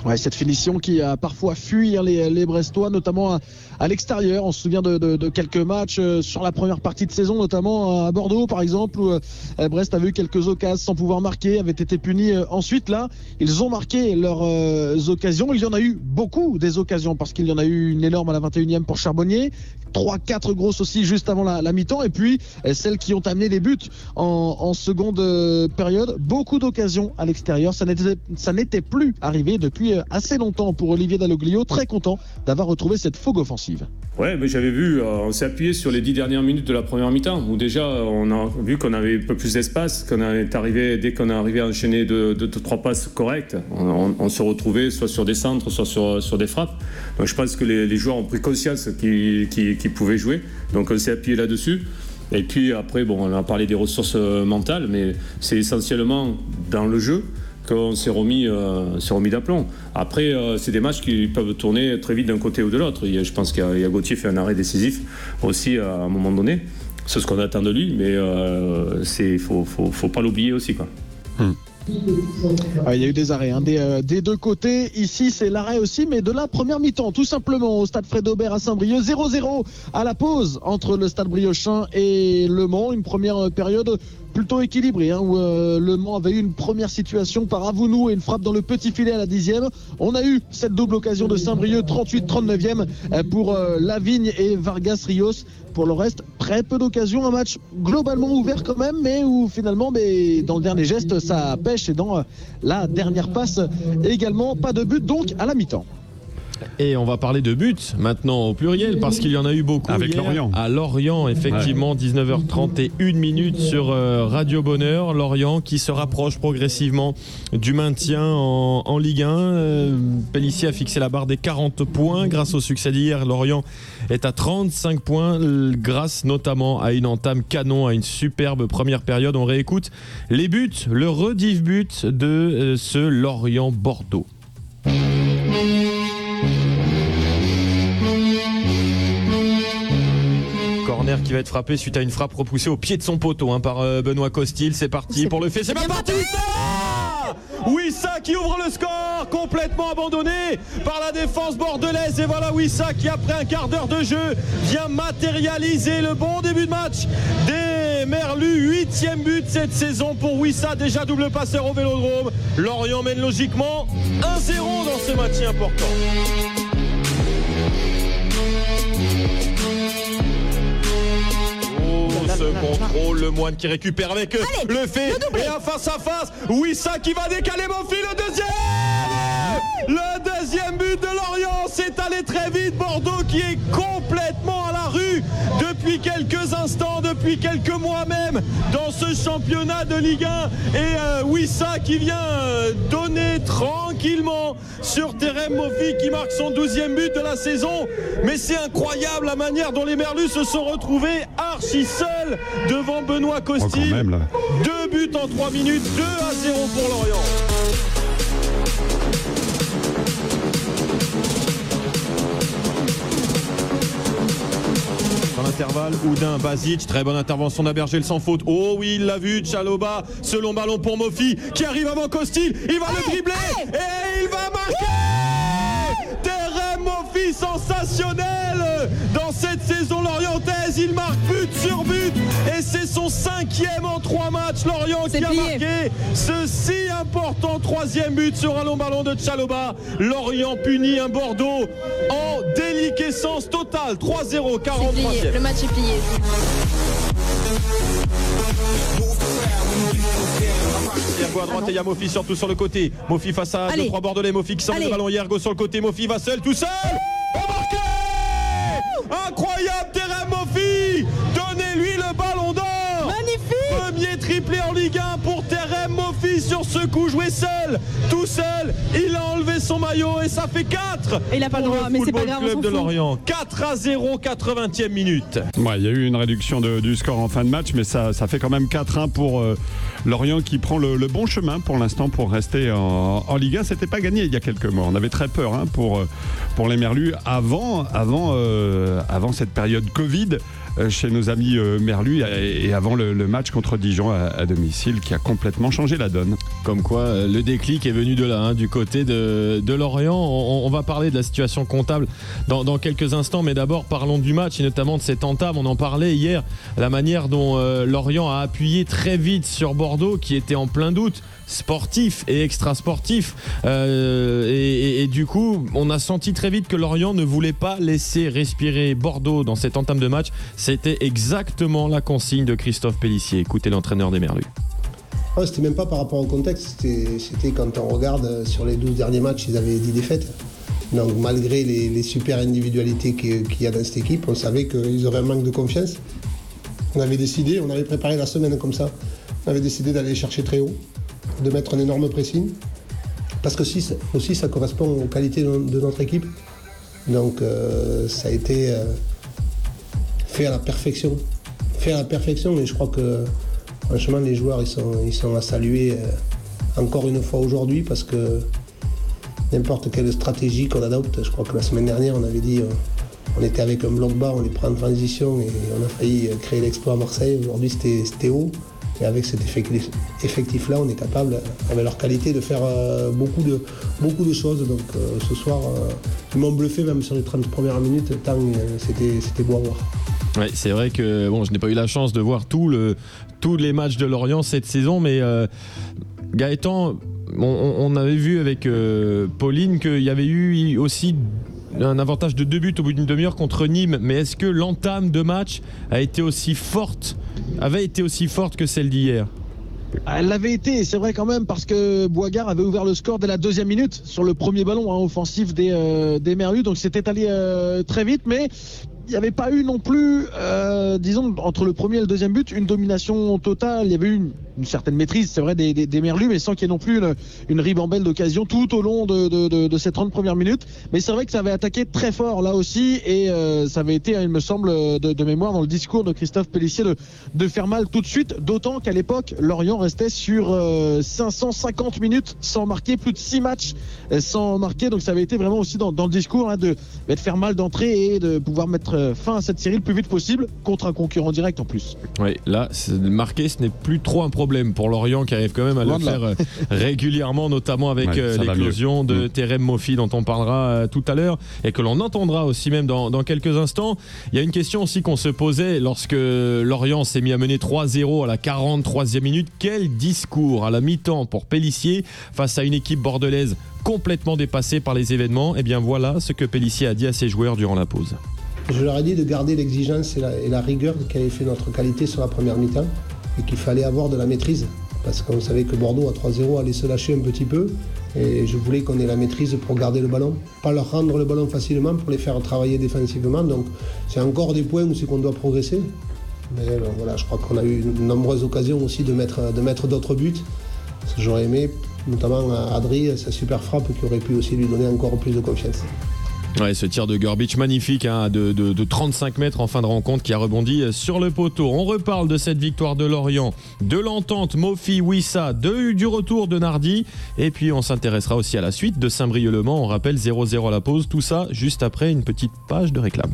Ouais, cette finition qui a parfois fui les, les Brestois, notamment à, à l'extérieur. On se souvient de, de, de quelques matchs euh, sur la première partie de saison, notamment à Bordeaux par exemple, où euh, Brest avait eu quelques occasions sans pouvoir marquer, avait été puni euh, ensuite. Là, ils ont marqué leurs euh, occasions. Il y en a eu beaucoup des occasions, parce qu'il y en a eu une énorme à la vingt et unième pour Charbonnier, trois quatre grosses aussi juste avant la, la mi-temps, et puis euh, celles qui ont amené les buts en, en seconde euh, période. Beaucoup d'occasions à l'extérieur. Ça n'était, ça n'était plus arrivé depuis assez longtemps pour Olivier Dalloglio, très content d'avoir retrouvé cette fougue offensive. Ouais, mais j'avais vu, euh, on s'est appuyé sur les dix dernières minutes de la première mi-temps, où déjà on a vu qu'on avait un peu plus d'espace, qu'on est arrivé, dès qu'on est arrivé à enchaîner deux, deux, deux trois passes correctes, on, on, on se retrouvait soit sur des centres, soit sur, sur des frappes. Donc je pense que les, les joueurs ont pris conscience qu'ils, qu'ils, qu'ils pouvaient jouer, donc on s'est appuyé là-dessus. Et puis après, bon, on a parlé des ressources mentales, mais c'est essentiellement dans le jeu qu'on s'est remis, euh, s'est remis d'aplomb. Après, euh, c'est des matchs qui peuvent tourner très vite d'un côté ou de l'autre. Je pense qu'il y a, il y a Gauthier fait un arrêt décisif aussi à un moment donné. C'est ce qu'on attend de lui, mais il euh, ne faut, faut, faut pas l'oublier aussi, quoi. Hmm. Ah, il y a eu des arrêts hein, des, euh, des deux côtés. Ici, c'est l'arrêt aussi, mais de la première mi-temps, tout simplement, au stade Fred Aubert à Saint-Brieuc. zéro zéro à la pause entre le stade briochin et Le Mans. Une première période plutôt équilibrée, hein, où euh, Le Mans avait eu une première situation par Avounou et une frappe dans le petit filet à la dixième. On a eu cette double occasion de Saint-Brieuc, trente-huit trente-neuvième pour euh, Lavigne et Vargas Rios. Pour le reste, très peu d'occasions, un match globalement ouvert quand même, mais où finalement, mais dans le dernier geste, ça pêche, et dans la dernière passe également, pas de but donc à la mi-temps. Et on va parler de buts maintenant au pluriel, parce qu'il y en a eu beaucoup avec hier Lorient. À Lorient, effectivement, ouais. dix-neuf heures trente et une minutes sur euh, Radio Bonheur. Lorient qui se rapproche progressivement du maintien en, en Ligue un. Euh, Pellissier a fixé la barre des quarante points grâce au succès d'hier. Lorient est à trente-cinq points grâce notamment à une entame canon, à une superbe première période. On réécoute les buts, le rediff but de euh, ce Lorient-Bordeaux. Corner qui va être frappé suite à une frappe repoussée au pied de son poteau hein, par euh, Benoît Costil. C'est parti c'est pour le fait. C'est bien parti. Wissa qui ouvre le score, complètement abandonné par la défense bordelaise. Et voilà Wissa qui, après un quart d'heure de jeu, vient matérialiser le bon début de match des Merlus. Huitième but cette saison pour Wissa, déjà double passeur au Vélodrome. Lorient mène logiquement un zéro dans ce match important. Ce contrôle, le Moine qui récupère avec Allez, le fait le et un face à face. Wissa qui va décaler Mofi, le deuxième Le deuxième but de Lorient. C'est allé très vite. Bordeaux qui est complètement à la rue depuis quelques instants, depuis quelques mois même, dans ce championnat de Ligue un. Et euh, Wissa qui vient euh, donner tranquillement sur Terem Mofi qui marque son douzième but de la saison. Mais c'est incroyable la manière dont les Merlus se sont retrouvés archi seuls devant Benoît Costil. Oh, même, deux buts en trois minutes, deux à zéro pour Lorient. Dans l'intervalle, Oudin, Basic, très bonne intervention d'Abergel sans faute. Oh oui, il l'a vu, Tchaloba, ce long ballon pour Mofi qui arrive avant Costil. Il va allez, le dribbler allez. Et il va marquer. Terem Mofi sensationnel dans cette saison lorientaise. Il marque but sur but et c'est son cinquième en trois matchs. Lorient c'est qui plié. A marqué ce si important troisième but sur un long ballon de Tchaloba. Lorient punit un Bordeaux en déliquescence totale. trois zéro, quarante-troisième. Le match est plié. Yergo à droite ah et il y a Mofi surtout sur le côté. Mofi face à deux trois Bordelais. Mofi qui sort le ballon. Yergo sur le côté. Mofi va seul, tout seul. Oh, marqué. Incroyable Terem Mofi. Donnez-lui le ballon d'or. Magnifique. Premier triplé en Ligue un pour Terem Mofi sur ce coup joué seul. Tout seul. Il a enlevé son maillot et ça fait quatre. Et il n'a pas le droit, mais c'est pas grave. Club de Lorient. quatre à zéro, quatre-vingtième minute. Ouais, il y a eu une réduction de, du score en fin de match, mais ça, ça fait quand même quatre un pour euh, Lorient qui prend le, le bon chemin pour l'instant pour rester en, en Ligue un. C'était pas gagné il y a quelques mois. On avait très peur hein, pour, pour les Merlus avant, avant, euh, avant cette période Covid. Chez nos amis euh, Merlus et, et avant le, le match contre Dijon à, à domicile qui a complètement changé la donne. Comme quoi, euh, le déclic est venu de là, hein, du côté de, de Lorient. On, on va parler de la situation comptable dans, dans quelques instants, mais d'abord parlons du match et notamment de cette entame. On en parlait hier, la manière dont euh, Lorient a appuyé très vite sur Bordeaux, qui était en plein doute sportif et extra-sportif. Euh, et, et, et du coup, on a senti très vite que Lorient ne voulait pas laisser respirer Bordeaux dans cette entame de match. C'était exactement la consigne de Christophe Pélissier. Écoutez l'entraîneur des Merlus. Ouais, c'était même pas par rapport au contexte, c'était, c'était quand on regarde sur les douze derniers matchs, ils avaient dix défaites. Donc malgré les, les super individualités qu'il, qu'il y a dans cette équipe, on savait qu'ils auraient un manque de confiance. On avait décidé, on avait préparé la semaine comme ça, on avait décidé d'aller chercher très haut, de mettre un énorme pressing, parce que aussi, aussi ça correspond aux qualités de notre équipe. Donc euh, ça a été euh, fait à la perfection. Fait à la perfection, et je crois que franchement les joueurs ils sont, ils sont à saluer euh, encore une fois aujourd'hui, parce que n'importe quelle stratégie qu'on adopte, je crois que la semaine dernière on avait dit euh, on était avec un bloc bas, on les prend en transition et on a failli créer l'exploit à Marseille. Aujourd'hui c'était, c'était haut. Et avec cet effectif-là, on est capable, avec leur qualité, de faire euh, beaucoup, de, beaucoup de choses. Donc euh, ce soir, euh, ils m'ont bluffé même sur les trente premières minutes, tant euh, c'était, c'était beau à voir. Ouais, c'est vrai que bon, je n'ai pas eu la chance de voir tout le, tous les matchs de Lorient cette saison, mais euh, Gaëtan, on, on avait vu avec euh, Pauline qu'il y avait eu aussi un avantage de deux buts au bout d'une demi-heure contre Nîmes, mais est-ce que l'entame de match a été aussi forte, avait été aussi forte que celle d'hier ? Elle l'avait été, c'est vrai quand même, parce que Boisgard avait ouvert le score dès la deuxième minute sur le premier ballon hein, offensif des, euh, des Merlus, donc c'était allé euh, très vite, mais il n'y avait pas eu non plus, euh, disons, entre le premier et le deuxième but, une domination totale. Il y avait eu une, une certaine maîtrise, c'est vrai, des, des, des Merlus, mais sans qu'il y ait non plus une, une ribambelle d'occasion tout au long de, de, de, de ces trente premières minutes. Mais c'est vrai que ça avait attaqué très fort là aussi, et euh, ça avait été, il me semble, de, de mémoire dans le discours de Christophe Pélissier, de, de faire mal tout de suite, d'autant qu'à l'époque, Lorient restait sur euh, cinq cent cinquante minutes sans marquer, plus de six matchs sans marquer, donc ça avait été vraiment aussi dans, dans le discours hein, de, de faire mal d'entrée et de pouvoir mettre fin à cette série le plus vite possible contre un concurrent direct en plus. Oui, là, marquer, ce n'est plus trop un problème pour Lorient qui arrive quand même à le faire régulièrement, notamment avec ouais, euh, l'éclosion de mmh. Terem Moffi dont on parlera euh, tout à l'heure et que l'on entendra aussi même dans, dans quelques instants. Il y a une question aussi qu'on se posait lorsque Lorient s'est mis à mener trois zéro à la quarante-troisième minute. Quel discours à la mi-temps pour Pélissier face à une équipe bordelaise complètement dépassée par les événements? Et eh bien voilà ce que Pélissier a dit à ses joueurs durant la pause. Je leur ai dit de garder l'exigence et la, et la rigueur qu'avait fait notre qualité sur la première mi-temps et qu'il fallait avoir de la maîtrise parce qu'on savait que Bordeaux à trois zéro allait se lâcher un petit peu et je voulais qu'on ait la maîtrise pour garder le ballon, pas leur rendre le ballon facilement pour les faire travailler défensivement. Donc c'est encore des points où c'est qu'on doit progresser. Mais ben, voilà, je crois qu'on a eu de nombreuses occasions aussi de mettre, de mettre d'autres buts. Parce que j'aurais aimé, notamment Adri, sa super frappe qui aurait pu aussi lui donner encore plus de confiance. Ouais, ce tir de Gorbic magnifique hein, de, de, de trente-cinq mètres en fin de rencontre qui a rebondi sur le poteau. On reparle de cette victoire de Lorient, de l'entente Moffi-Wissa, de, du retour de Nardi et puis on s'intéressera aussi à la suite de Saint-Brieuc-le Mans. On rappelle zéro zéro à la pause, tout ça juste après une petite page de réclame.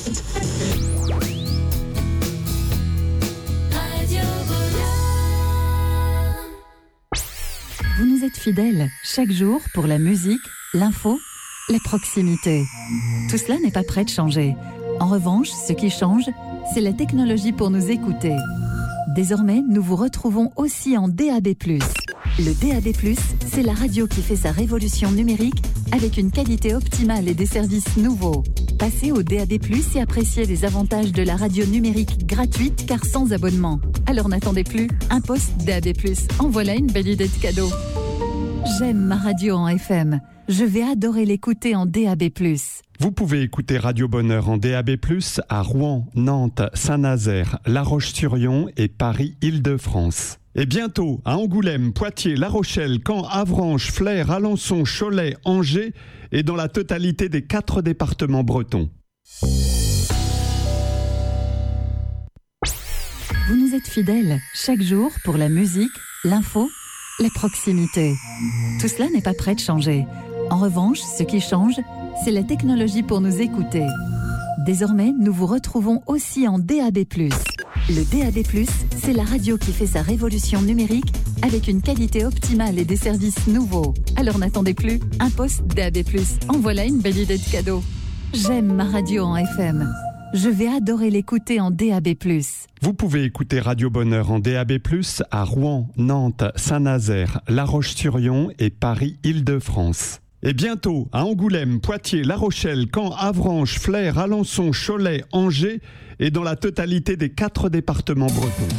Vous nous êtes fidèles chaque jour pour la musique, l'info, la proximité. Tout cela n'est pas prêt de changer. En revanche, ce qui change, c'est la technologie pour nous écouter. Désormais, nous vous retrouvons aussi en D A B plus. Le D A B plus, c'est la radio qui fait sa révolution numérique avec une qualité optimale et des services nouveaux. Passez au D A B plus et appréciez les avantages de la radio numérique gratuite car sans abonnement. Alors n'attendez plus, un poste D A B plus. En voilà une belle idée de cadeau. J'aime ma radio en F M. Je vais adorer l'écouter en D A B plus. Vous pouvez écouter Radio Bonheur en D A B plus à Rouen, Nantes, Saint-Nazaire, La Roche-sur-Yon et Paris-Île-de-France. Et bientôt à Angoulême, Poitiers, La Rochelle, Caen, Avranches, Flers, Alençon, Cholet, Angers et dans la totalité des quatre départements bretons. Vous nous êtes fidèles chaque jour pour la musique, l'info, la proximité. Tout cela n'est pas prêt de changer. En revanche, ce qui change, c'est la technologie pour nous écouter. Désormais, nous vous retrouvons aussi en D A B plus. Le D A B plus, c'est la radio qui fait sa révolution numérique avec une qualité optimale et des services nouveaux. Alors n'attendez plus, un poste D A B plus. En voilà une belle idée de cadeau. J'aime ma radio en F M. Je vais adorer l'écouter en D A B plus. Vous pouvez écouter Radio Bonheur en D A B plus à Rouen, Nantes, Saint-Nazaire, La Roche-sur-Yon et Paris-Île-de-France. Et bientôt à Angoulême, Poitiers, La Rochelle, Caen, Avranches, Flers, Alençon, Cholet, Angers et dans la totalité des quatre départements bretons.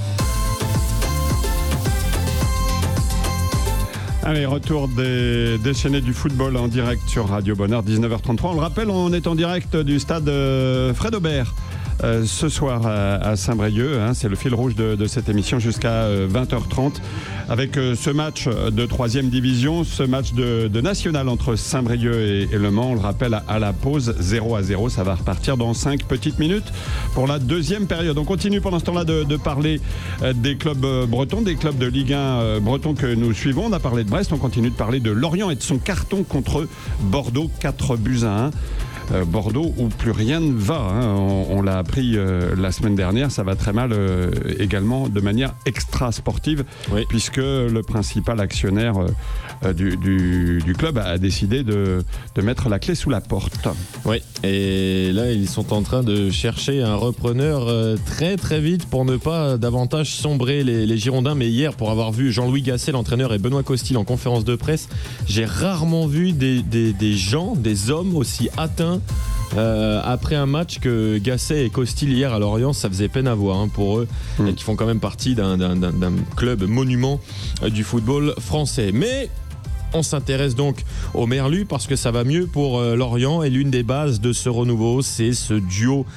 Allez, retour des déchaînés du football en direct sur Radio Bonheur, dix-neuf heures trente-trois. On le rappelle, on est en direct du stade Fred Aubert. Euh, ce soir à, à Saint-Brieuc, hein, c'est le fil rouge de, de cette émission jusqu'à euh, vingt heures trente avec euh, ce match de troisième division, ce match de, de national entre Saint-Brieuc et, et Le Mans. On le rappelle à, à la pause zéro à zéro, ça va repartir dans cinq petites minutes pour la deuxième période. On continue pendant ce temps-là de, de parler euh, des clubs euh, bretons, des clubs de Ligue un euh, bretons que nous suivons. On a parlé de Brest, on continue de parler de Lorient et de son carton contre Bordeaux, quatre buts à un. Euh, Bordeaux où plus rien ne va, hein. on, on l'a appris euh, la semaine dernière, ça va très mal euh, également de manière extra sportive, oui. Puisque le principal actionnaire euh, du, du, du club a décidé de, de mettre la clé sous la porte. Oui, et là ils sont en train de chercher un repreneur euh, très très vite pour ne pas davantage sombrer les, les Girondins. Mais hier, pour avoir vu Jean-Louis Gasset, l'entraîneur, et Benoît Costil en conférence de presse, j'ai rarement vu des, des, des gens, des hommes aussi atteints Euh, après un match que Gasset et Costil hier à Lorient, ça faisait peine à voir, hein, pour eux, mmh. et qui font quand même partie d'un, d'un, d'un club monument euh, du football français. Mais on s'intéresse donc au Merlu parce que ça va mieux pour euh, Lorient, et l'une des bases de ce renouveau, c'est ce duo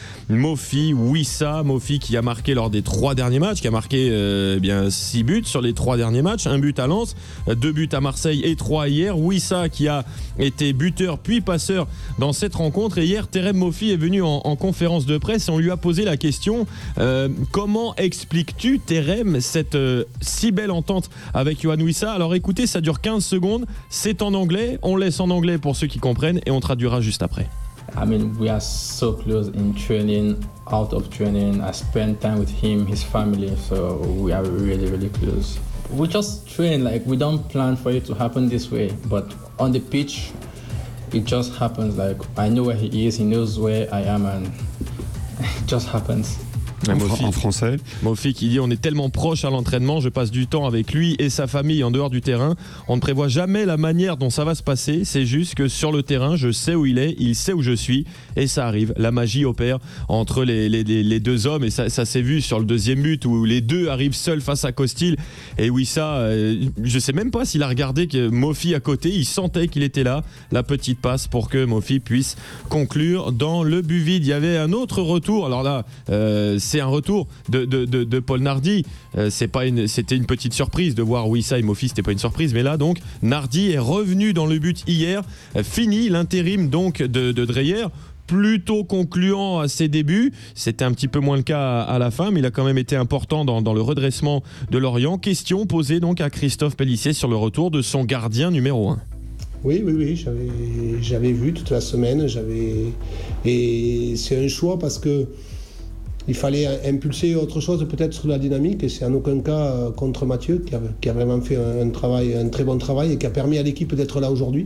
Mofi-Wissa. Mofi qui a marqué lors des trois derniers matchs, qui a marqué euh, eh bien six buts sur les trois derniers matchs, un but à Lens, deux buts à Marseille et trois hier. Wissa qui a été buteur puis passeur dans cette rencontre, et hier Terem Mofi est venu en, en conférence de presse et on lui a posé la question euh, comment expliques-tu, Terem, cette euh, si belle entente avec Yohan Wissa? Alors écoutez, ça dure quinze secondes, c'est en anglais, on laisse en anglais pour ceux qui comprennent et on traduira juste après. I mean, we are so close in training, out of training. I spend time with him, his family, so we are really, really close. We just train, like we don't plan for it to happen this way, but on the pitch, it just happens. Like I know where he is, he knows where I am, and it just happens. En, Mofi, en français. Mofi qui dit: on est tellement proche à l'entraînement, je passe du temps avec lui et sa famille en dehors du terrain. On ne prévoit jamais la manière dont ça va se passer. C'est juste que sur le terrain, je sais où il est, il sait où je suis, et ça arrive. La magie opère entre les, les, les deux hommes, et ça, ça s'est vu sur le deuxième but où les deux arrivent seuls face à Costil. Et Wissa, euh, je sais même pas s'il a regardé que Mofi à côté, il sentait qu'il était là. La petite passe pour que Mofi puisse conclure dans le but vide. Il y avait un autre retour. Alors là, euh, c'est un retour de, de, de, de Paul Nardi. Euh, c'est pas une, c'était une petite surprise de voir Wissa et Mofi, c'était pas une surprise, mais là donc Nardi est revenu dans le but hier. Euh, fini l'intérim donc de, de Dreyer, plutôt concluant à ses débuts. C'était un petit peu moins le cas à, à la fin, mais il a quand même été important dans, dans le redressement de Lorient. Question posée donc à Christophe Pélissier sur le retour de son gardien numéro un. Oui, oui, oui, j'avais, j'avais vu toute la semaine, j'avais... et c'est un choix parce que il fallait impulser autre chose peut-être sur la dynamique, et c'est en aucun cas contre Mathieu qui a, qui a vraiment fait un, un, travail, un très bon travail et qui a permis à l'équipe d'être là aujourd'hui.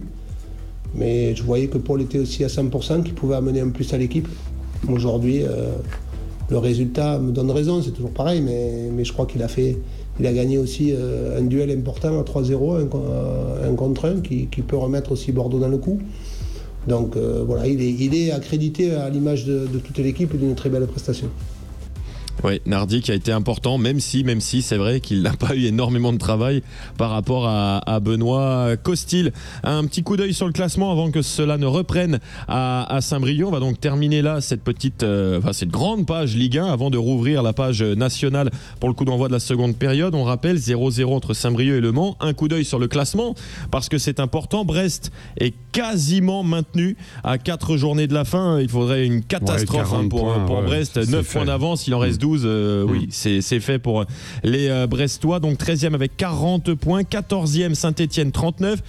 Mais je voyais que Paul était aussi à cent pour cent, qu'il pouvait amener un plus à l'équipe. Aujourd'hui, euh, le résultat me donne raison, c'est toujours pareil, mais, mais je crois qu'il a fait, il a gagné aussi euh, un duel important à trois zéro, un, un contre un, qui, qui peut remettre aussi Bordeaux dans le coup. Donc euh, voilà, il est, il est accrédité à l'image de, de toute l'équipe et d'une très belle prestation. Oui, Nardi qui a été important, même si, même si c'est vrai qu'il n'a pas eu énormément de travail par rapport à, à Benoît Costil. Un petit coup d'œil sur le classement avant que cela ne reprenne à, à Saint-Brieuc. On va donc terminer là cette petite, euh, enfin cette grande page Ligue un avant de rouvrir la page nationale pour le coup d'envoi de la seconde période. On rappelle zéro zéro entre Saint-Brieuc et Le Mans. Un coup d'œil sur le classement parce que c'est important. Brest est quasiment maintenu à quatre journées de la fin. Il faudrait une catastrophe, ouais, hein, pour, points, pour ouais, Brest. neuf points d'avance, il en reste douze. Euh, mmh. Oui, c'est, c'est fait pour les euh, Brestois. Donc treizième avec quarante points, quatorzième Saint-Etienne trente-neuf.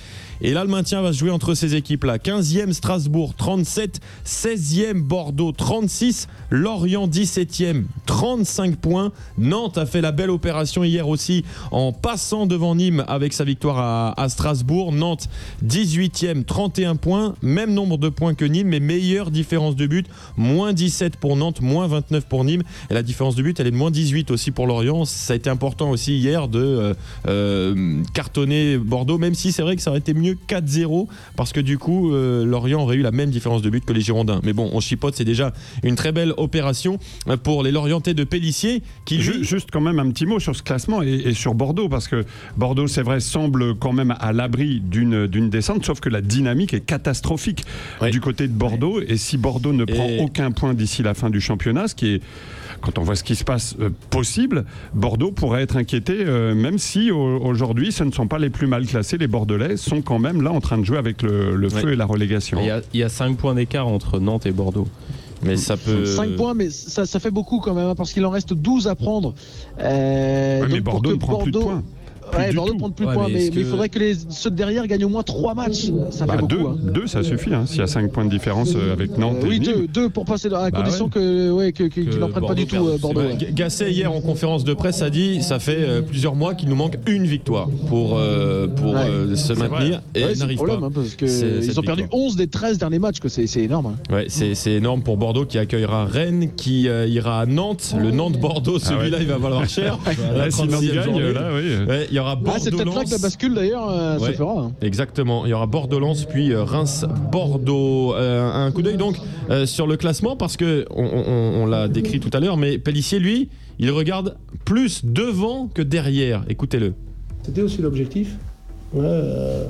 Et là, le maintien va se jouer entre ces équipes-là. quinzième Strasbourg, trente-sept. seizième Bordeaux, trente-six. Lorient, dix-septième, trente-cinq points. Nantes a fait la belle opération hier aussi en passant devant Nîmes avec sa victoire à, à Strasbourg. Nantes, dix-huitième, trente et un points. Même nombre de points que Nîmes, mais meilleure différence de but. Moins dix-sept pour Nantes, moins vingt-neuf pour Nîmes. Et la différence de but, elle est de moins dix-huit aussi pour Lorient. Ça a été important aussi hier de euh, euh, cartonner Bordeaux, même si c'est vrai que ça aurait été mieux quatre zéro, parce que du coup, euh, Lorient aurait eu la même différence de but que les Girondins. Mais bon, on chipote, c'est déjà une très belle opération pour les Lorientais de Pélissier. Qui lui... Juste quand même un petit mot sur ce classement et, et sur Bordeaux, parce que Bordeaux, c'est vrai, semble quand même à l'abri d'une, d'une descente, sauf que la dynamique est catastrophique oui. du côté de Bordeaux. Et si Bordeaux ne prend et... aucun point d'ici la fin du championnat, ce qui est, quand on voit ce qui se passe, euh, possible, Bordeaux pourrait être inquiété, euh, même si au, aujourd'hui, ce ne sont pas les plus mal classés. Les Bordelais sont quand même là en train de jouer avec le, le feu oui. et la relégation. Il y a, il y a cinq points d'écart entre Nantes et Bordeaux. Mais ça peut... cinq points, mais ça, ça fait beaucoup quand même, hein, parce qu'il en reste douze à prendre. Euh, ouais, mais Bordeaux ne prend Bordeaux... plus de points. Ouais, Bordeaux prend plus de ouais, points, mais, mais, que... mais il faudrait que les, ceux de derrière gagnent au moins trois matchs. Ça bah fait deux, beaucoup. Hein. Deux, ça suffit. Hein, s'il y a cinq points de différence euh, avec Nantes euh, et oui, Nîmes. deux, deux pour passer, à bah condition ouais. que, ouais, que, que, que qu'ils n'en prennent pas du tout euh, Bordeaux. Ouais. Gasset, hier en conférence de presse, a dit ça fait euh, plusieurs mois qu'il nous manque une victoire pour, euh, pour ouais. euh, se maintenir. Et ouais, ils n'arrivent problème, pas. Hein, parce que ils ont perdu onze des treize derniers matchs. Que c'est, c'est énorme. Hein. Ouais, c'est, c'est énorme pour Bordeaux qui accueillera Rennes, qui euh, ira à Nantes. Le Nantes-Bordeaux, celui-là, ah ouais. il va valoir cher. Là, si Nantes gagne, là, oui. Ouais, il y aura Bordeaux. Ah, c'est peut-être là que la bascule d'ailleurs euh, ouais, se fera. Hein. Exactement. Il y aura Bordeaux-Lens, puis euh, Reims-Bordeaux. Euh, un coup d'œil donc euh, sur le classement, parce que on, on, on l'a décrit tout à l'heure, mais Pélissier, lui, il regarde plus devant que derrière. Écoutez-le. C'était aussi l'objectif. Ouais, euh,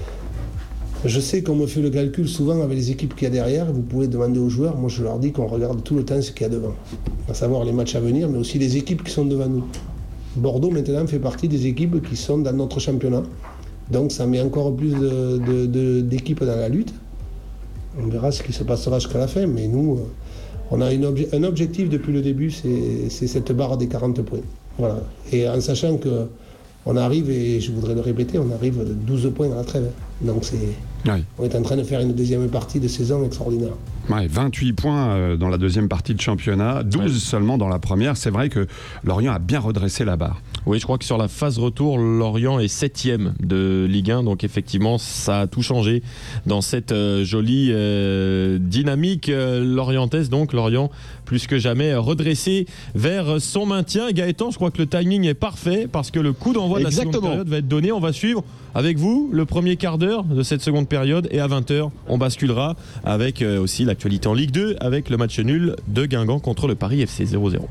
je sais qu'on me fait le calcul souvent avec les équipes qu'il y a derrière. Vous pouvez demander aux joueurs. Moi, je leur dis qu'on regarde tout le temps ce qu'il y a devant, à savoir les matchs à venir, mais aussi les équipes qui sont devant nous. Bordeaux, maintenant, fait partie des équipes qui sont dans notre championnat. Donc, ça met encore plus de, de, de, d'équipes dans la lutte. On verra ce qui se passera jusqu'à la fin. Mais nous, on a une obje- un objectif depuis le début, c'est, c'est cette barre des quarante points. Voilà. Et en sachant qu'on arrive, et je voudrais le répéter, on arrive de douze points dans la trêve. Donc, c'est... Oui. On est en train de faire une deuxième partie de saison extraordinaire. Ouais, vingt-huit points dans la deuxième partie de championnat, douze ouais. seulement dans la première. C'est vrai que Lorient a bien redressé la barre. Oui, je crois que sur la phase retour, Lorient est septième de Ligue un. Donc effectivement, ça a tout changé dans cette euh, jolie euh, dynamique euh, lorientaise. Donc Lorient, plus que jamais, redressé vers son maintien. Gaëtan, je crois que le timing est parfait, parce que le coup d'envoi de Exactement. la seconde période va être donné. On va suivre avec vous le premier quart d'heure de cette seconde période, et à vingt heures, on basculera avec euh, aussi l'actualité en Ligue deux, avec le match nul de Guingamp contre le Paris F C zéro zéro.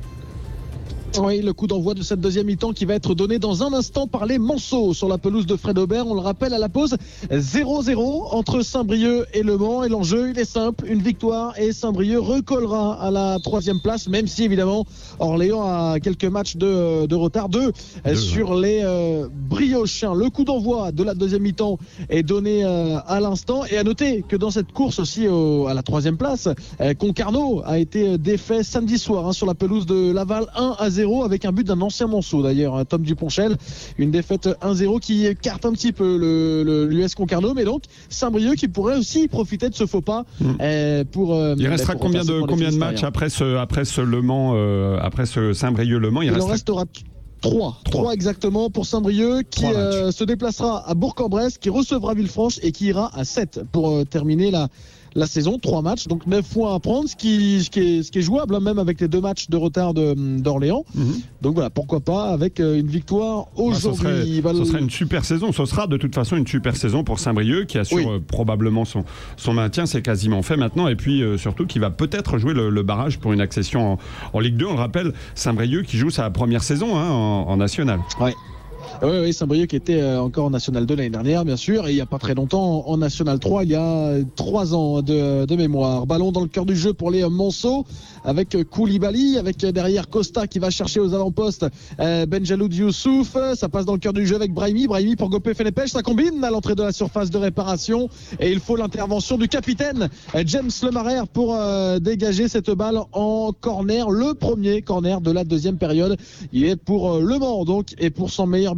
Oui, le coup d'envoi de cette deuxième mi-temps qui va être donné dans un instant par les Monceaux sur la pelouse de Fred Aubert. On le rappelle, à la pause, zéro zéro entre Saint-Brieuc et Le Mans. Et l'enjeu, il est simple, une victoire et Saint-Brieuc recollera à la troisième place, même si évidemment Orléans a quelques matchs de, de retard, deux, deux sur ouais. les euh, Briochiens. Le coup d'envoi de la deuxième mi-temps est donné euh, à l'instant. Et à noter que dans cette course aussi euh, à la troisième place, euh, Concarneau a été défait samedi soir hein, sur la pelouse de Laval, un à zéro, avec un but d'un ancien Monceau d'ailleurs, hein, Tom Duponchel. Une défaite un zéro qui écarte un petit peu le, le, l'U S Concarneau, mais donc Saint-Brieuc qui pourrait aussi profiter de ce faux pas mmh. euh, pour. Euh, il restera pour combien de combien de matchs après ce après ce Le Mans, euh, après ce Saint-Brieuc-Le Mans? Il, il restera... en restera Trois. Trois exactement pour Saint-Brieuc, qui euh, se déplacera à Bourg-en-Bresse, qui recevra Villefranche et qui ira à sept pour euh, terminer la, la saison. Trois matchs, donc neuf points à prendre, ce qui, ce qui, est, ce qui est jouable, hein, même avec les deux matchs de retard de, d'Orléans. Mm-hmm. Donc voilà, pourquoi pas avec euh, une victoire aujourd'hui. Ah, ce, serait, ce serait une super saison. Ce sera de toute façon une super saison pour Saint-Brieuc, qui assure oui. euh, probablement son, son maintien. C'est quasiment fait maintenant. Et puis euh, surtout qui va peut-être jouer le, le barrage pour une accession en, en Ligue deux. On le rappelle, Saint-Brieuc qui joue sa première saison hein, en, en national. Ouais. Oui, oui, Saint-Brieuc qui était encore en National deux l'année dernière, bien sûr, et il n'y a pas très longtemps en National trois, il y a trois ans de, de mémoire. Ballon dans le cœur du jeu pour les Monceaux, avec Koulibaly, avec derrière Costa qui va chercher aux avant-postes euh, Benjaloud Youssouf. Ça passe dans le cœur du jeu avec Brahimi. Brahimi pour Gopé Fenepech. Ça combine à l'entrée de la surface de réparation, et il faut l'intervention du capitaine James Lemaire pour euh, dégager cette balle en corner. Le premier corner de la deuxième période. Il est pour euh, Le Mans, donc, et pour son meilleur but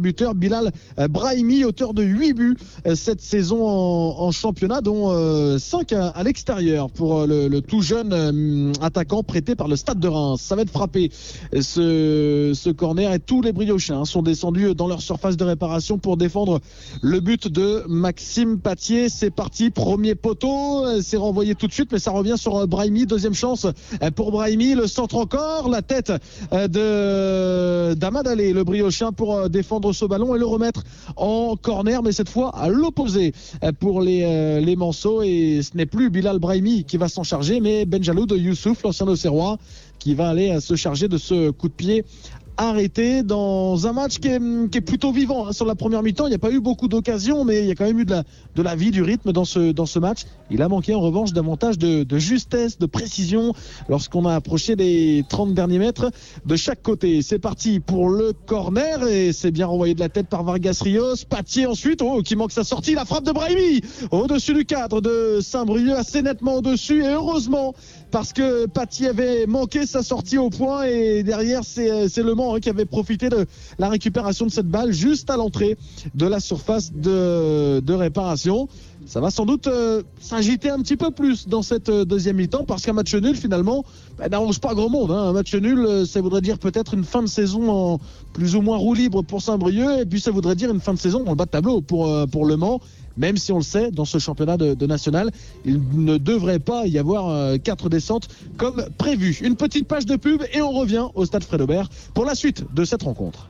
buteur Bilal Brahimi, auteur de huit buts cette saison en, en championnat, dont euh, cinq à, à l'extérieur pour le, le tout jeune euh, attaquant prêté par le Stade de Reims. Ça va être frappé ce, ce corner et tous les Briochins sont descendus dans leur surface de réparation pour défendre le but de Maxime Patier. C'est parti, premier poteau, c'est renvoyé tout de suite mais ça revient sur Brahimi, deuxième chance pour Brahimi, le centre encore, la tête de d'Amad Allé, le Briochin, pour défendre ce ballon et le remettre en corner, mais cette fois à l'opposé pour les, les Manceaux, et ce n'est plus Bilal Brahimi qui va s'en charger mais Benjaloud Youssouf, l'ancien Auxerrois, qui va aller se charger de ce coup de pied arrêté dans un match qui est, qui est plutôt vivant. Sur la première mi-temps, il n'y a pas eu beaucoup d'occasions, mais il y a quand même eu de la, de la vie, du rythme dans ce, dans ce match. Il a manqué en revanche davantage de, de justesse, de précision lorsqu'on a approché les trente derniers mètres de chaque côté. C'est parti pour le corner et c'est bien renvoyé de la tête par Vargas Rios. Patier ensuite, oh, qui manque sa sortie, la frappe de Brahimi au-dessus du cadre de Saint-Brieuc, assez nettement au-dessus, et heureusement, parce que Patier avait manqué sa sortie au point, et derrière c'est, c'est Le Mans hein, qui avait profité de la récupération de cette balle juste à l'entrée de la surface de, de réparation. Ça va sans doute euh, s'agiter un petit peu plus dans cette euh, deuxième mi-temps, parce qu'un match nul finalement bah, n'arrange pas grand monde hein. Un match nul, euh, ça voudrait dire peut-être une fin de saison en plus ou moins roue libre pour Saint-Brieuc, et puis ça voudrait dire une fin de saison dans le bas de tableau pour, euh, pour Le Mans. Même si on le sait, dans ce championnat de, de national, il ne devrait pas y avoir euh, quatre descentes comme prévu. Une petite page de pub et on revient au stade Fred-Aubert pour la suite de cette rencontre.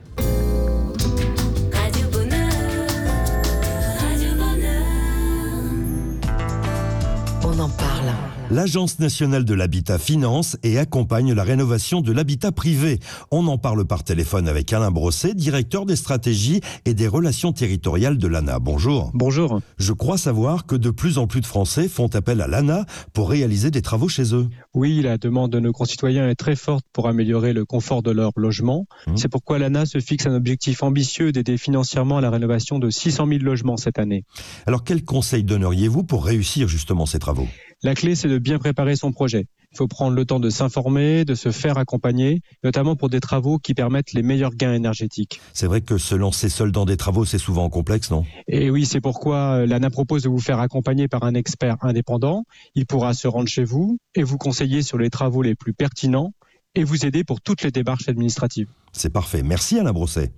Radio Bonheur, Radio Bonheur. On en parle. L'Agence nationale de l'habitat finance et accompagne la rénovation de l'habitat privé. On en parle par téléphone avec Alain Brosset, directeur des stratégies et des relations territoriales de l'A N A. Bonjour. Bonjour. Je crois savoir que de plus en plus de Français font appel à l'A N A pour réaliser des travaux chez eux. Oui, la demande de nos concitoyens est très forte pour améliorer le confort de leur logement. Mmh. C'est pourquoi l'A N A se fixe un objectif ambitieux d'aider financièrement à la rénovation de six cent mille logements cette année. Alors, quels conseils donneriez-vous pour réussir justement ces travaux ? La clé, c'est de bien préparer son projet. Il faut prendre le temps de s'informer, de se faire accompagner, notamment pour des travaux qui permettent les meilleurs gains énergétiques. C'est vrai que se lancer seul dans des travaux, c'est souvent complexe, non ? Et oui, c'est pourquoi l'A N A propose de vous faire accompagner par un expert indépendant. Il pourra se rendre chez vous et vous conseiller sur les travaux les plus pertinents et vous aider pour toutes les démarches administratives. C'est parfait. Merci Alain Brosset.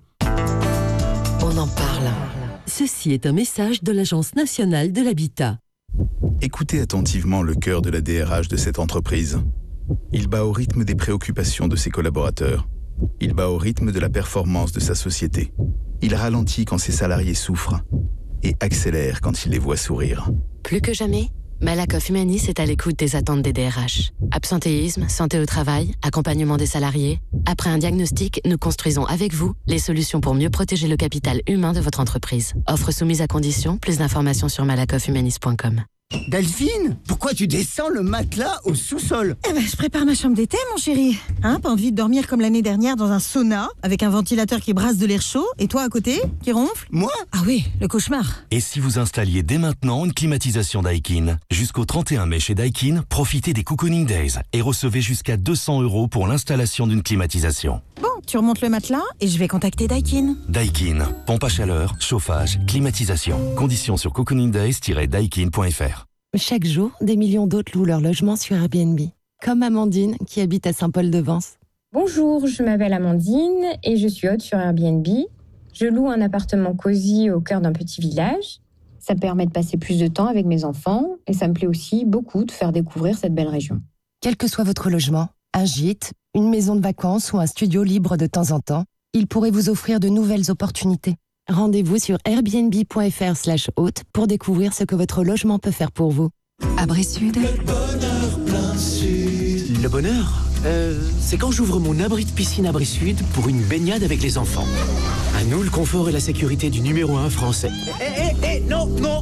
On en parle. Ceci est un message de l'Agence nationale de l'habitat. Écoutez attentivement le cœur de la D R H de cette entreprise. Il bat au rythme des préoccupations de ses collaborateurs. Il bat au rythme de la performance de sa société. Il ralentit quand ses salariés souffrent et accélère quand il les voit sourire. Plus que jamais, Malakoff Humanis est à l'écoute des attentes des D R H. Absentéisme, santé au travail, accompagnement des salariés. Après un diagnostic, nous construisons avec vous les solutions pour mieux protéger le capital humain de votre entreprise. Offre soumise à condition. Plus d'informations sur malakoff humanis point com. Delphine, pourquoi tu descends le matelas au sous-sol ? Eh ben, je prépare ma chambre d'été, mon chéri. Hein, pas envie de dormir comme l'année dernière dans un sauna, avec un ventilateur qui brasse de l'air chaud, et toi à côté, qui ronfle ? Moi ? Ah oui, le cauchemar. Et si vous installiez dès maintenant une climatisation Daikin ? Jusqu'au trente et un mai chez Daikin, profitez des Cocooning Days et recevez jusqu'à deux cents euros pour l'installation d'une climatisation. Bon, tu remontes le matelas et je vais contacter Daikin. Daikin, pompe à chaleur, chauffage, climatisation. Conditions sur cocooning days tiret daikin point f r. Chaque jour, des millions d'autres louent leur logement sur Airbnb. Comme Amandine, qui habite à Saint-Paul-de-Vence. Bonjour, je m'appelle Amandine et je suis hôte sur Airbnb. Je loue un appartement cosy au cœur d'un petit village. Ça permet de passer plus de temps avec mes enfants et ça me plaît aussi beaucoup de faire découvrir cette belle région. Quel que soit votre logement, un gîte, une maison de vacances ou un studio libre de temps en temps, il pourrait vous offrir de nouvelles opportunités. Rendez-vous sur airbnb point f r slash hôte pour découvrir ce que votre logement peut faire pour vous. Abri Sud. Le bonheur plein sud. Le bonheur, euh, c'est quand j'ouvre mon abri de piscine Abri Sud pour une baignade avec les enfants. À nous, le confort et la sécurité du numéro un français. Eh, eh, eh, non, non.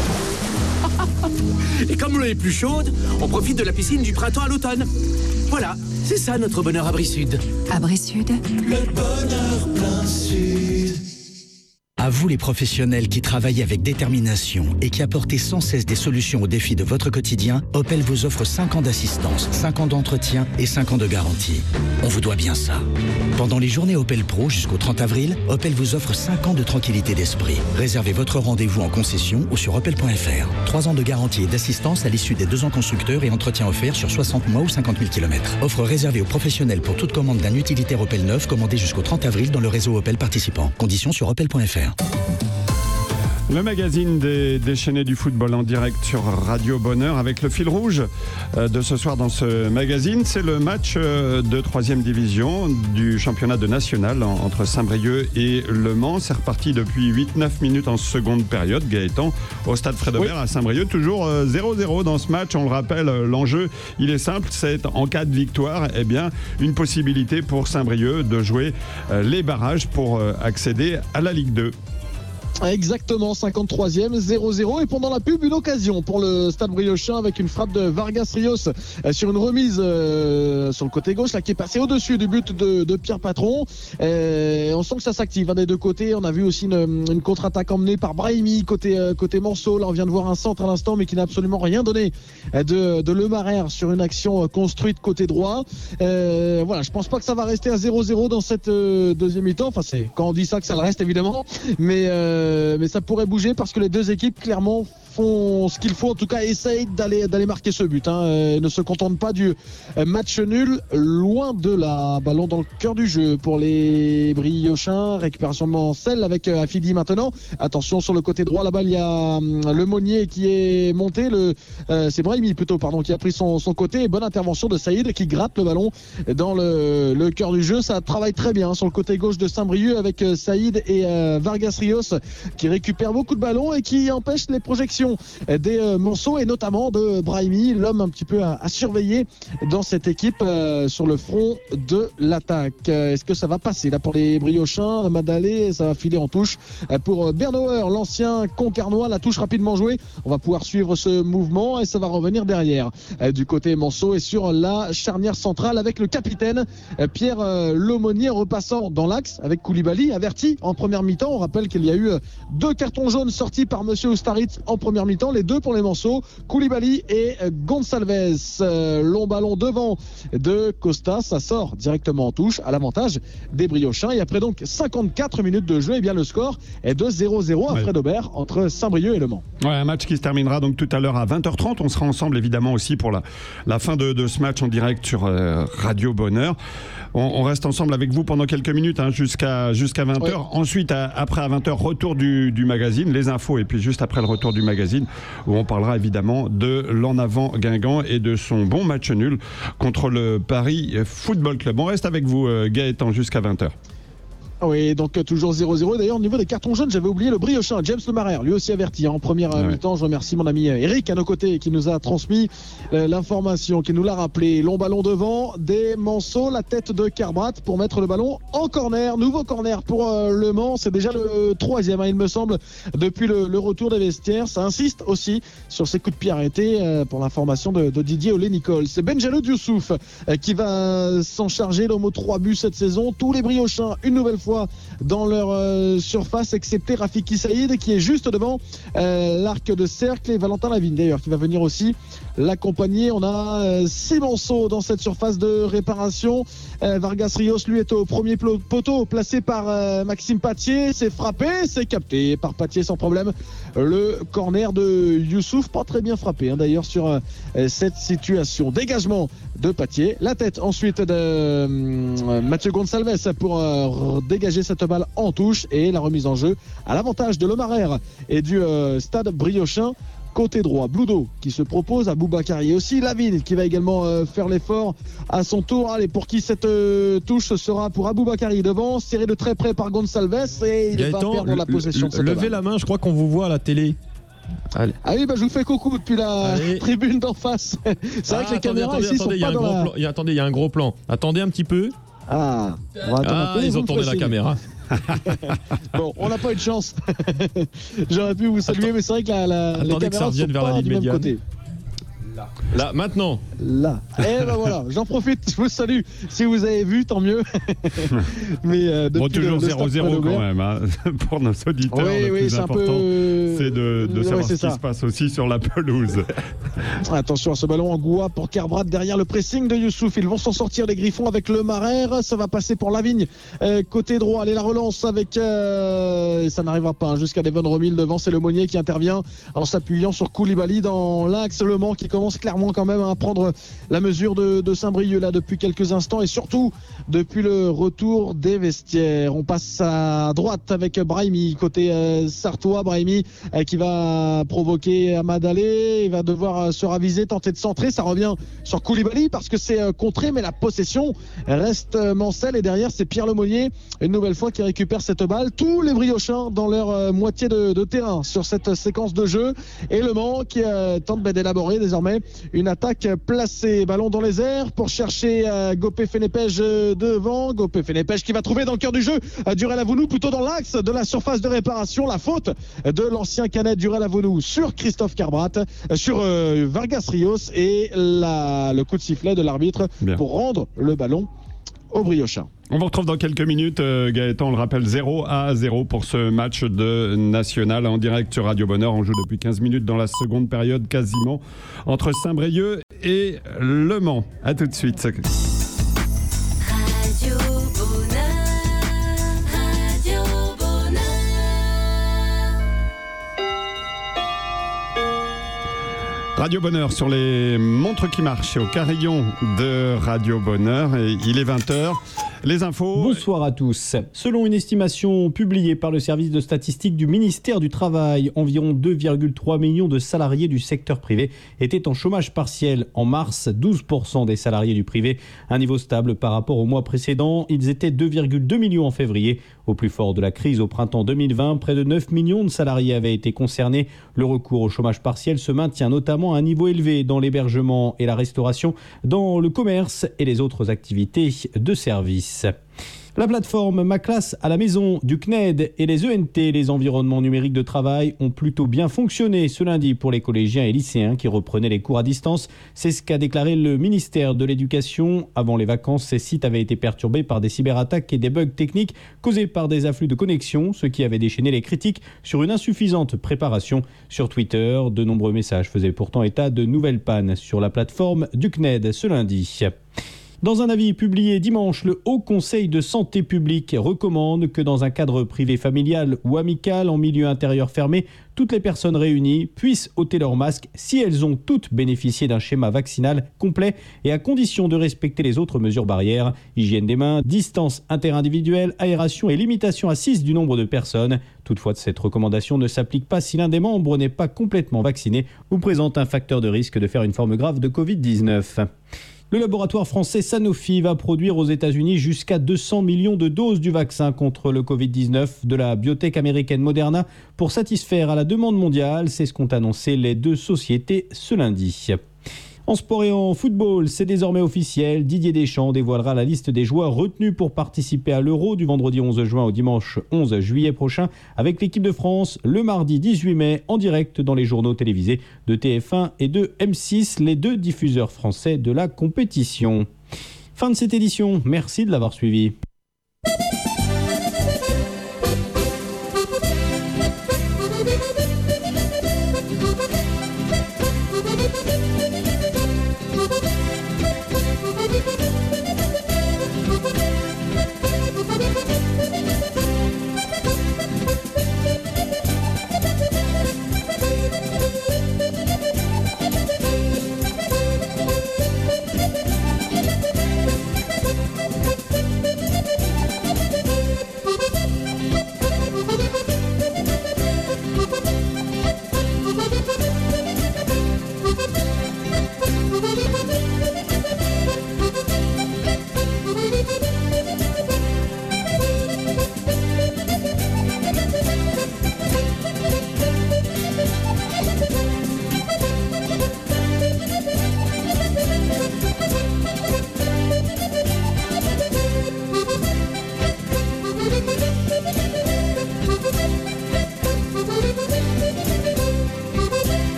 Et comme l'eau est plus chaude, on profite de la piscine du printemps à l'automne. Voilà, c'est ça notre bonheur Abri Sud. Abri Sud. Le bonheur plein sud. À vous les professionnels qui travaillent avec détermination et qui apportez sans cesse des solutions aux défis de votre quotidien, Opel vous offre cinq ans d'assistance, cinq ans d'entretien et cinq ans de garantie. On vous doit bien ça. Pendant les journées Opel Pro jusqu'au trente avril, Opel vous offre cinq ans de tranquillité d'esprit. Réservez votre rendez-vous en concession ou sur opel point f r. trois ans de garantie et d'assistance à l'issue des deux ans constructeurs et entretien offert sur soixante mois ou cinquante mille kilomètres. Offre réservée aux professionnels pour toute commande d'un utilitaire Opel neuf commandé jusqu'au trente avril dans le réseau Opel participant. Conditions sur opel point f r. Le magazine des déchaînés du football en direct sur Radio Bonheur avec le fil rouge de ce soir dans ce magazine. C'est le match de troisième division du championnat de national entre Saint-Brieuc et Le Mans. C'est reparti depuis huit neuf minutes en seconde période. Gaëtan, au stade Fred-Aubert oui. à Saint-Brieuc, toujours zéro zéro dans ce match. On le rappelle, l'enjeu, il est simple, c'est en cas de victoire, eh bien, une possibilité pour Saint-Brieuc de jouer les barrages pour accéder à la Ligue deux. Exactement, cinquante-troisième, zéro zéro. Et pendant la pub, une occasion pour le Stade Briochin avec une frappe de Vargas Rios sur une remise euh, sur le côté gauche, là, qui est passée au-dessus du but de, de Pierre Patron. Et on sent que ça s'active hein, des deux côtés. On a vu aussi une, une contre-attaque emmenée par Brahimi côté, euh, côté Manceau. Là, on vient de voir un centre à l'instant, mais qui n'a absolument rien donné de, de Le Marais sur une action construite côté droit. Euh, voilà, je pense pas que ça va rester à zéro zéro dans cette euh, deuxième mi-temps. Enfin, c'est quand on dit ça que ça le reste, évidemment. Mais euh, mais ça pourrait bouger parce que les deux équipes clairement font ce qu'il faut, en tout cas essayent d'aller, d'aller marquer ce but hein. euh, ne se contentent pas du match nul, loin de là. Ballon dans le cœur du jeu pour les Briochins, récupération de Mancel avec euh, Afidi maintenant, attention sur le côté droit là-bas il y a euh, le Monnier qui est monté, le, euh, c'est Brahimi plutôt pardon qui a pris son, son côté, et bonne intervention de Saïd qui gratte le ballon dans le, le cœur du jeu. Ça travaille très bien hein, sur le côté gauche de Saint-Brieuc avec euh, Saïd et euh, Vargas Rios qui récupère beaucoup de ballons et qui empêche les projections des euh, Monceaux et notamment de Brahimi, l'homme un petit peu à, à surveiller dans cette équipe euh, sur le front de l'attaque. Euh, est-ce que ça va passer là pour les Briochins? Madalé, ça va filer en touche euh, pour Bernauer, l'ancien Concarnois. La touche rapidement jouée, on va pouvoir suivre ce mouvement et ça va revenir derrière euh, du côté Monceau et sur la charnière centrale avec le capitaine euh, Pierre euh, Lomonier repassant dans l'axe avec Koulibaly averti en première mi-temps. On rappelle qu'il y a eu euh, deux cartons jaunes sortis par monsieur Oustaritz en première mi-temps, les deux pour les Monceaux, Koulibaly et Gonçalves. Euh, long ballon devant de Costa, ça sort directement en touche à l'avantage des Briochins. Et après donc cinquante-quatre minutes de jeu, et bien le score est de zéro zéro à ouais. Fred-Aubert entre Saint-Brieuc et Le Mans. Ouais, un match qui se terminera donc tout à l'heure à vingt heures trente. On sera ensemble évidemment aussi pour la, la fin de, de ce match en direct sur euh, Radio Bonheur. On, on reste ensemble avec vous pendant quelques minutes hein, jusqu'à, jusqu'à vingt heures. Ouais. Ensuite, à, après à vingt heures, retour du, du magazine, les infos, et puis juste après le retour du magazine, où on parlera évidemment de l'En Avant Guingamp et de son bon match nul contre le Paris Football Club. On reste avec vous, Gaëtan, jusqu'à vingt heures. Oui, donc toujours zéro zéro. D'ailleurs, au niveau des cartons jaunes, j'avais oublié le Briochin, James Lemaire, lui aussi averti hein, en première ouais. mi-temps. Je remercie mon ami Eric à nos côtés qui nous a transmis euh, l'information, qui nous l'a rappelé. Long ballon devant des Manceaux, la tête de Carbrat pour mettre le ballon en corner. Nouveau corner pour euh, Le Mans, c'est déjà le troisième, hein, il me semble, depuis le, le retour des vestiaires. Ça insiste aussi sur ces coups de pied arrêtés euh, pour l'information de, de Didier Olé-Nicole. C'est Benjalo Dioussouf euh, qui va s'en charger, l'homme aux trois buts cette saison. Tous les Briochins, une nouvelle fois, dans leur euh, surface, excepté Rafiki Saïd qui est juste devant euh, l'arc de cercle, et Valentin Lavigne d'ailleurs qui va venir aussi l'accompagner. On a euh, six Monceaux dans cette surface de réparation. euh, Vargas Rios lui est au premier poteau placé par euh, Maxime Patier, c'est frappé, c'est capté par Patier sans problème. Le corner de Youssouf, pas très bien frappé hein, d'ailleurs sur euh, cette situation. Dégagement de Patier, la tête ensuite de euh, Mathieu Gonçalves pour euh, dégager cette balle en touche, et la remise en jeu à l'avantage de Lemaire et du euh, Stade Briochin. Côté droit, Bloudo qui se propose à Boubakari, et aussi Lavigne qui va également euh, faire l'effort à son tour. Allez, pour qui cette euh, touche sera pour Aboubakari devant, serré de très près par Gonçalves, et il Gaëtan, va perdre la possession le, de cette levez balle. la main, je crois qu'on vous voit à la télé. Allez. Ah oui, bah je vous fais coucou depuis la Allez. tribune d'en face. C'est ah, vrai que les attendez, caméras attendez, ici attendez, sont pas dans la... plan, il y a, attendez, il y a un gros plan. Attendez un petit peu. Ah, ah ils ont tourné la caméra. Bon, on n'a pas eu de chance. J'aurais pu vous saluer, Attends, mais c'est vrai que la, la, les caméras ne sont pas du même côté. Là. Là. Là, maintenant. Là. Et ben voilà, j'en profite, je vous salue. Si vous avez vu, tant mieux. Mais euh, bon, toujours zéro zéro quand même, hein, pour nos auditeurs. Oui, le oui, plus c'est important, un peu... c'est de, de Ouais, savoir c'est ce qui ça. se passe aussi sur la pelouse. Attention à ce ballon en Goua pour Kerbrat derrière le pressing de Youssouf. Ils vont s'en sortir les Griffons avec le Marère. Ça va passer pour Lavigne euh, côté droit. Allez, la relance avec... Euh... Et ça n'arrivera pas hein, jusqu'à Devon Romil devant. C'est le Monnier qui intervient en s'appuyant sur Koulibaly dans l'axe. Le Mans qui commence clairement quand même à prendre la mesure de, de Saint-Brieuc là depuis quelques instants et surtout depuis le retour des vestiaires. On passe à droite avec Brahimi côté euh, sartois. Brahimi euh, qui va provoquer Ahmad Allé. Il va devoir euh, se raviser, tenter de centrer. Ça revient sur Koulibaly parce que c'est euh, contré, mais la possession reste euh, Mancel. Et derrière, c'est Pierre Lemonnier, une nouvelle fois, qui récupère cette balle. Tous les Briochins dans leur euh, moitié de, de terrain sur cette séquence de jeu. Et Le Mans qui euh, tente bah, d'élaborer désormais une attaque placée. Ballon dans les airs pour chercher euh, Gopé Fenepej euh, devant. Gopé Fenepej qui va trouver dans le cœur du jeu euh, Durel Avounou, plutôt dans l'axe de la surface de réparation. La faute de l'ancien canet Durel Avounou sur Christophe Kerbrat, euh, sur euh, Vargas Rios, et la, le coup de sifflet de l'arbitre Bien. pour rendre le ballon aux Briochins. On vous retrouve dans quelques minutes, euh, Gaëtan, on le rappelle, zéro à zéro pour ce match de National en direct sur Radio Bonheur. On joue depuis quinze minutes dans la seconde période quasiment entre Saint-Brieuc et Le Mans. A tout de suite. Radio Bonheur, Radio Bonheur. Radio Bonheur sur les montres qui marchent au carillon de Radio Bonheur. Et il est vingt heures. Les infos. Bonsoir à tous. Selon une estimation publiée par le service de statistique du ministère du Travail, environ deux virgule trois millions de salariés du secteur privé étaient en chômage partiel en mars. douze pour cent des salariés du privé, un niveau stable par rapport au mois précédent. Ils étaient deux virgule deux millions en février. Au plus fort de la crise au printemps deux mille vingt, près de neuf millions de salariés avaient été concernés. Le recours au chômage partiel se maintient notamment à un niveau élevé dans l'hébergement et la restauration, dans le commerce et les autres activités de service. La plateforme Ma Classe à la maison du C N E D et les E N T, les environnements numériques de travail, ont plutôt bien fonctionné ce lundi pour les collégiens et lycéens qui reprenaient les cours à distance. C'est ce qu'a déclaré le ministère de l'Éducation. Avant les vacances, ces sites avaient été perturbés par des cyberattaques et des bugs techniques causés par des afflux de connexion, ce qui avait déchaîné les critiques sur une insuffisante préparation. Sur Twitter, de nombreux messages faisaient pourtant état de nouvelles pannes sur la plateforme du C N E D ce lundi. Dans un avis publié dimanche, le Haut Conseil de santé publique recommande que dans un cadre privé familial ou amical en milieu intérieur fermé, toutes les personnes réunies puissent ôter leur masque si elles ont toutes bénéficié d'un schéma vaccinal complet et à condition de respecter les autres mesures barrières, hygiène des mains, distance interindividuelle, aération et limitation à six du nombre de personnes. Toutefois, cette recommandation ne s'applique pas si l'un des membres n'est pas complètement vacciné ou présente un facteur de risque de faire une forme grave de covid dix-neuf. Le laboratoire français Sanofi va produire aux États-Unis jusqu'à deux cents millions de doses du vaccin contre le covid dix-neuf de la biotech américaine Moderna pour satisfaire à la demande mondiale. C'est ce qu'ont annoncé les deux sociétés ce lundi. En sport et en football, c'est désormais officiel. Didier Deschamps dévoilera la liste des joueurs retenus pour participer à l'Euro du vendredi onze juin au dimanche onze juillet prochain avec l'équipe de France le mardi dix-huit mai en direct dans les journaux télévisés de T F un et de M six, les deux diffuseurs français de la compétition. Fin de cette édition, merci de l'avoir suivi.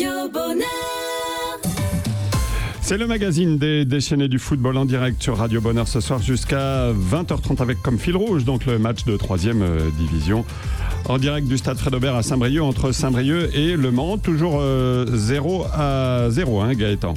Radio Bonheur. C'est le magazine des déchaînés du football en direct sur Radio Bonheur ce soir jusqu'à vingt heures trente avec comme fil rouge donc le match de troisième division en direct du stade Fred-Aubert à Saint-Brieuc entre Saint-Brieuc et Le Mans. Toujours euh, zéro à zéro, hein, Gaëtan.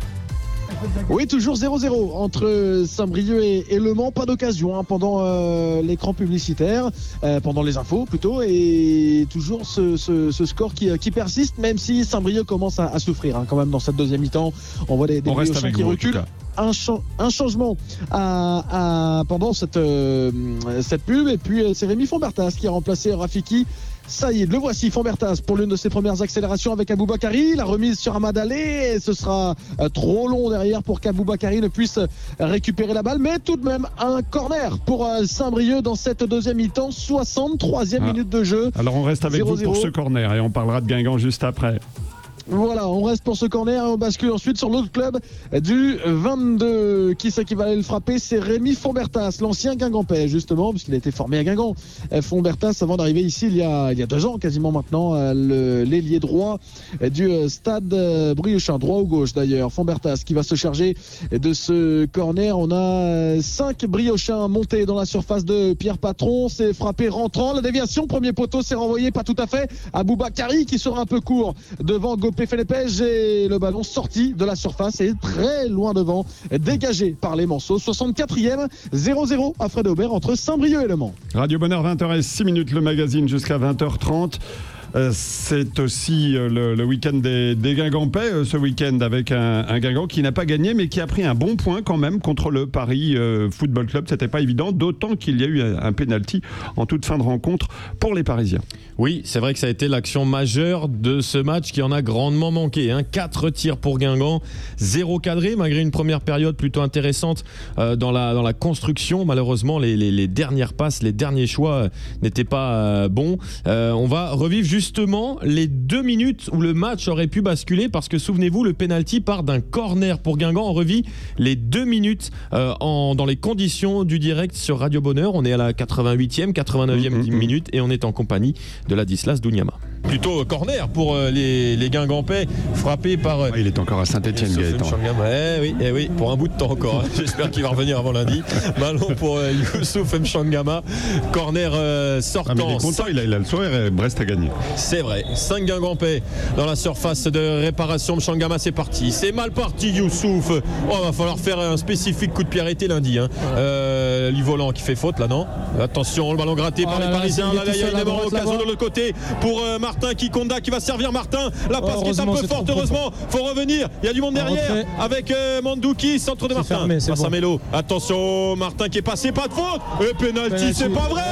Oui, toujours zéro zéro entre Saint-Brieuc et, et Le Mans. Pas d'occasion hein, pendant euh, l'écran publicitaire, euh, pendant les infos plutôt, et toujours ce, ce, ce score qui, qui persiste, même si Saint-Brieuc commence à, à souffrir hein, quand même dans cette deuxième mi-temps. On voit des, des Brieuchins qui reculent. Un, cha- un changement à, à, pendant cette, euh, cette pub, et puis c'est Rémi Fombertas qui a remplacé Rafiki Saïd. Le voici, Fombertas, pour l'une de ses premières accélérations avec Aboubakari. La remise sur Ahmad Allé, et ce sera euh, trop long derrière pour qu'Aboubakari ne puisse récupérer la balle. Mais tout de même, un corner pour euh, Saint-Brieuc dans cette deuxième mi-temps. soixante-troisième ah. minute de jeu. Alors on reste avec zéro zéro vous pour ce corner et on parlera de Guingamp juste après. Voilà, on reste pour ce corner et on bascule ensuite sur l'autre club du vingt-deux. Qui c'est qui va aller le frapper? C'est Rémi Fombertas, l'ancien Guingampais, justement, puisqu'il a été formé à Guingamp. Fombertas, avant d'arriver ici il y a, il y a deux ans quasiment maintenant, le, l'ailier droit du stade Briouchin, droit ou gauche d'ailleurs. Fombertas qui va se charger de ce corner. On a cinq Briochins montés dans la surface de Pierre Patron. C'est frappé rentrant. La déviation, premier poteau, c'est renvoyé, pas tout à fait. Aboubakari qui sera un peu court devant Gopé Felepej, et le ballon sorti de la surface et très loin devant, dégagé par les Manceaux. soixante-quatrième, zéro zéro à Fred-Aubert entre Saint-Brieuc et Le Mans. Radio Bonheur, vingt heures six, le magazine jusqu'à vingt heures trente. Euh, c'est aussi euh, le, le week-end des, des Guingampais, euh, ce week-end avec un, un Guingamp qui n'a pas gagné mais qui a pris un bon point quand même contre le Paris euh, Football Club. C'était pas évident, d'autant qu'il y a eu un, un penalty en toute fin de rencontre pour les Parisiens. Oui, c'est vrai que ça a été l'action majeure de ce match qui en a grandement manqué. Hein. quatre tirs pour Guingamp, zéro cadré malgré une première période plutôt intéressante euh, dans, la, dans la construction. Malheureusement, les, les, les dernières passes, les derniers choix euh, n'étaient pas euh, bons. Euh, on va revivre juste Justement, les deux minutes où le match aurait pu basculer, parce que souvenez-vous, le penalty part d'un corner pour Guingamp. On revit les deux minutes euh, en, dans les conditions du direct sur Radio Bonheur. On est à la quatre-vingt-huitième, quatre-vingt-neuvième mmh, mmh. minute et on est en compagnie de Ladislas Dougnama. Plutôt corner pour euh, les, les Guingampais, frappé par... Euh, ah, il est encore à Saint-Etienne, Gaëtan. Eh oui, eh oui, pour un bout de temps encore. Hein. J'espère qu'il va revenir avant lundi. Ballon pour euh, Youssouf Mchangama. Corner euh, sortant. Ah, mais il est content, il a, il a le sourire et Brest a gagné. C'est vrai. cinq Guingampais dans la surface de réparation. Mchangama, c'est parti. C'est mal parti, Youssouf. Oh, va falloir faire un spécifique coup de pied arrêté lundi. Hein. Euh, L'Ivolant qui fait faute là, non? Attention, le ballon gratté oh par les Parisiens. Là, il y a une occasion de l'autre côté pour euh, Martin qui Konda qui va servir Martin. La passe oh, qui est un peu c'est forte, heureusement. Faut revenir. Il y a du monde derrière rentrée. Avec euh, Mandouki, centre de c'est Martin. Fermé, passe bon. à Mélo. Attention, Martin qui est passé, pas de faute. Et penalty, c'est pas vrai.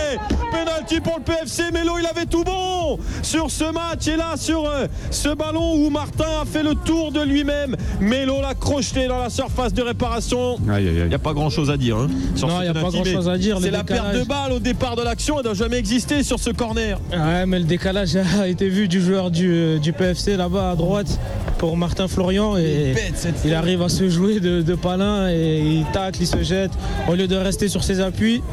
Penalty pour le P F C. Mélo, il avait tout bon sur ce match. Et là, sur euh, ce ballon où Martin a fait le tour de lui-même, Mélo l'a crocheté dans la surface de réparation. Il n'y a pas grand-chose à dire. Hein, sur non, il n'y a pas grand-chose à dire. C'est le la décalage... perte de balle au départ de l'action. Elle n'a jamais existé sur ce corner. Ouais, mais le décalage a été vu du joueur du, du P F C là-bas à droite pour Martin Florian, et bête, il arrive à se jouer de, de palin et il tacle, il se jette au lieu de rester sur ses appuis.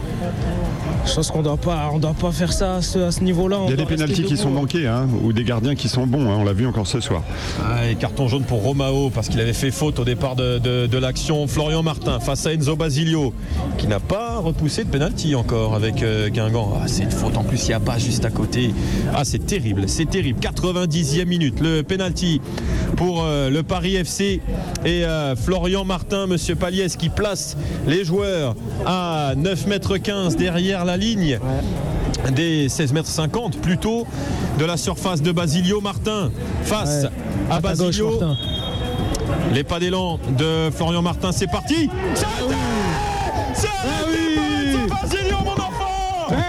Je pense qu'on ne doit pas faire ça à ce, à ce niveau-là. Il y a des pénaltys qui sont manqués hein, ou des gardiens qui sont bons, hein, on l'a vu encore ce soir. Ah, et carton jaune pour Romao parce qu'il avait fait faute au départ de, de, de l'action. Florian Martin face à Enzo Basilio qui n'a pas repoussé de pénalty encore avec euh, Guingamp. Ah, c'est une faute en plus, il n'y a pas juste à côté. Ah, c'est terrible, c'est terrible. quatre-vingt-dixième minute, le pénalty pour euh, le Paris F C et euh, Florian Martin, monsieur Paliès qui place les joueurs à neuf mètres quinze derrière la ligne des seize mètres cinquante plutôt de la surface de Basilio. Martin face ouais, à, à Basilio gauche, les pas d'élan de Florian Martin, c'est parti. C'est ah oui. C'est ah oui. Basilio, mon enfant. Ah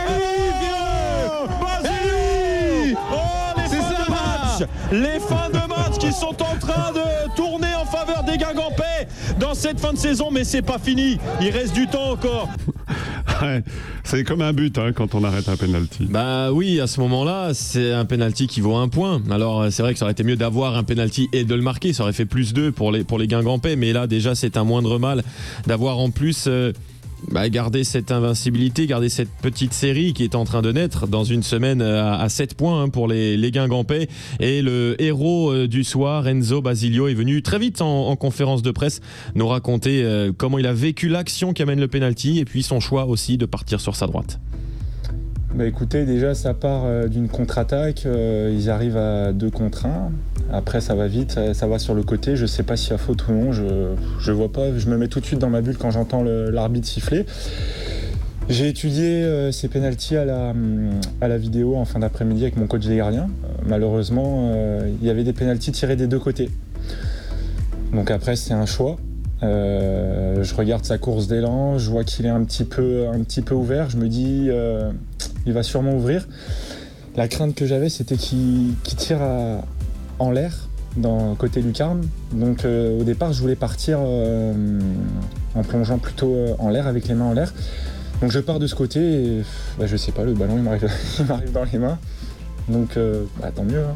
oui. Basilio. Oh, les c'est fins ça. de match les fins de match qui sont en train de tourner en faveur des Guingampais dans cette fin de saison, mais c'est pas fini, il reste du temps encore. Ouais, c'est comme un but hein, quand on arrête un penalty. Bah oui, à ce moment-là, c'est un penalty qui vaut un point. Alors c'est vrai que ça aurait été mieux d'avoir un penalty et de le marquer, ça aurait fait plus deux pour les pour les Guingampais. Mais là déjà c'est un moindre mal d'avoir en plus euh, bah, garder cette invincibilité, garder cette petite série qui est en train de naître dans une semaine à, à sept points hein, pour les, les Guingampais. Et le héros euh, du soir, Enzo Basilio, est venu très vite en, en conférence de presse nous raconter euh, comment il a vécu l'action qui amène le penalty et puis son choix aussi de partir sur sa droite. Bah écoutez, déjà ça part euh, d'une contre-attaque, euh, ils arrivent à deux contre un. Après ça va vite, ça, ça va sur le côté, je sais pas s'il y a faute ou non, je, je vois pas, je me mets tout de suite dans ma bulle quand j'entends le, l'arbitre siffler. J'ai étudié euh, ces pénaltys à la, à la vidéo en fin d'après-midi avec mon coach des gardiens. Euh, malheureusement, euh, il y avait des pénaltys tirés des deux côtés. Donc après c'est un choix. Euh, je regarde sa course d'élan, je vois qu'il est un petit peu, un petit peu ouvert, je me dis euh, il va sûrement ouvrir. La crainte que j'avais c'était qu'il, qu'il tire à, en l'air dans côté lucarne, donc euh, au départ je voulais partir euh, en plongeant plutôt euh, en l'air avec les mains en l'air. Donc je pars de ce côté et bah, je sais pas, le ballon il m'arrive, il m'arrive dans les mains, donc euh, bah, tant mieux hein.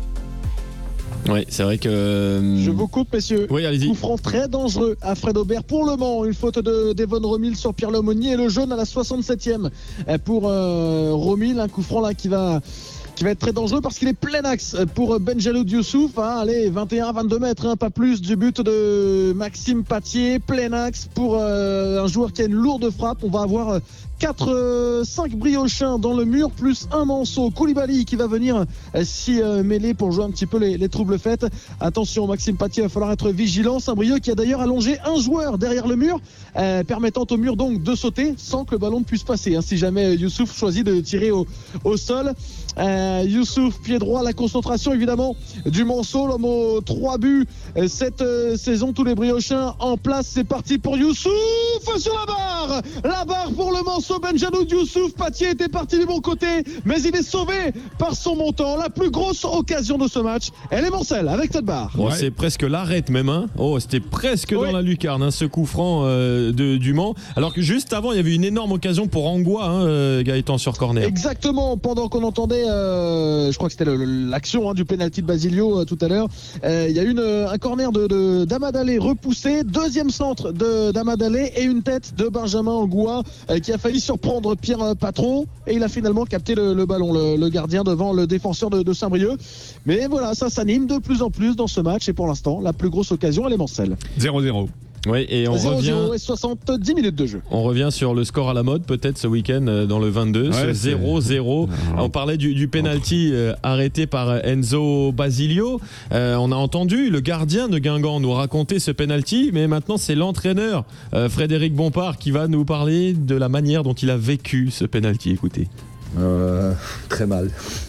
Oui, c'est vrai que... Je vous coupe, messieurs. Oui, allez-y. Coup franc très dangereux à Fred Aubert pour le Mans. Une faute de Devon Romil sur Pierre Lemonnier et le jaune à la soixante-septième pour euh, Romil. Un coup franc là qui va... qui va être très dangereux parce qu'il est plein axe pour Benjalou Dioussouf. Hein, allez, vingt et un à vingt-deux mètres, hein, pas plus du but de Maxime Patier. Plein axe pour euh, un joueur qui a une lourde frappe. On va avoir quatre cinq briochins dans le mur, plus un Manceau. Koulibaly qui va venir euh, s'y euh, mêler pour jouer un petit peu les, les troubles faites. Attention, Maxime Patier, il va falloir être vigilant. Saint-Brieuc qui a d'ailleurs allongé un joueur derrière le mur, euh, permettant au mur donc de sauter sans que le ballon puisse passer. Hein, si jamais Youssouf choisit de tirer au, au sol. Euh, Youssouf, pied droit, la concentration évidemment du Manceau, l'homme aux trois buts euh, cette euh, saison, tous les briochins en place, c'est parti pour Youssouf sur la barre, la barre pour le Manceau, Benjalou Youssouf. Patier était parti du bon côté, mais il est sauvé par son montant. La plus grosse occasion de ce match, elle est Mancel avec cette barre. Oh, ouais. C'est presque l'arrête même, hein. Oh, c'était presque ouais. dans la lucarne, hein, ce coup franc euh, de, du Mans. Alors que juste avant, il y avait une énorme occasion pour Angois, hein, euh, Gaëtan sur corner. Exactement, pendant qu'on entendait Euh, je crois que c'était le, l'action hein, du penalty de Basilio euh, tout à l'heure. Euh, il y a eu un corner de, de, d'Amadalé repoussé, deuxième centre de, d'Amadalé et une tête de Benjamin Angoua euh, qui a failli surprendre Pierre Patron et il a finalement capté le, le ballon, le, le gardien devant le défenseur de, de Saint-Brieuc. Mais voilà, ça s'anime de plus en plus dans ce match et pour l'instant, la plus grosse occasion, elle est Mancel. zéro zéro. Oui, et on zéro zéro revient. Et soixante-dix minutes de jeu. On revient sur le score à la mode, peut-être ce week-end dans le vingt-deux, ouais, ce zéro zéro. On parlait du, du penalty euh, arrêté par Enzo Basilio. Euh, on a entendu le gardien de Guingamp nous raconter ce penalty, mais maintenant c'est l'entraîneur euh, Frédéric Bompard qui va nous parler de la manière dont il a vécu ce penalty. Écoutez. Euh, très mal,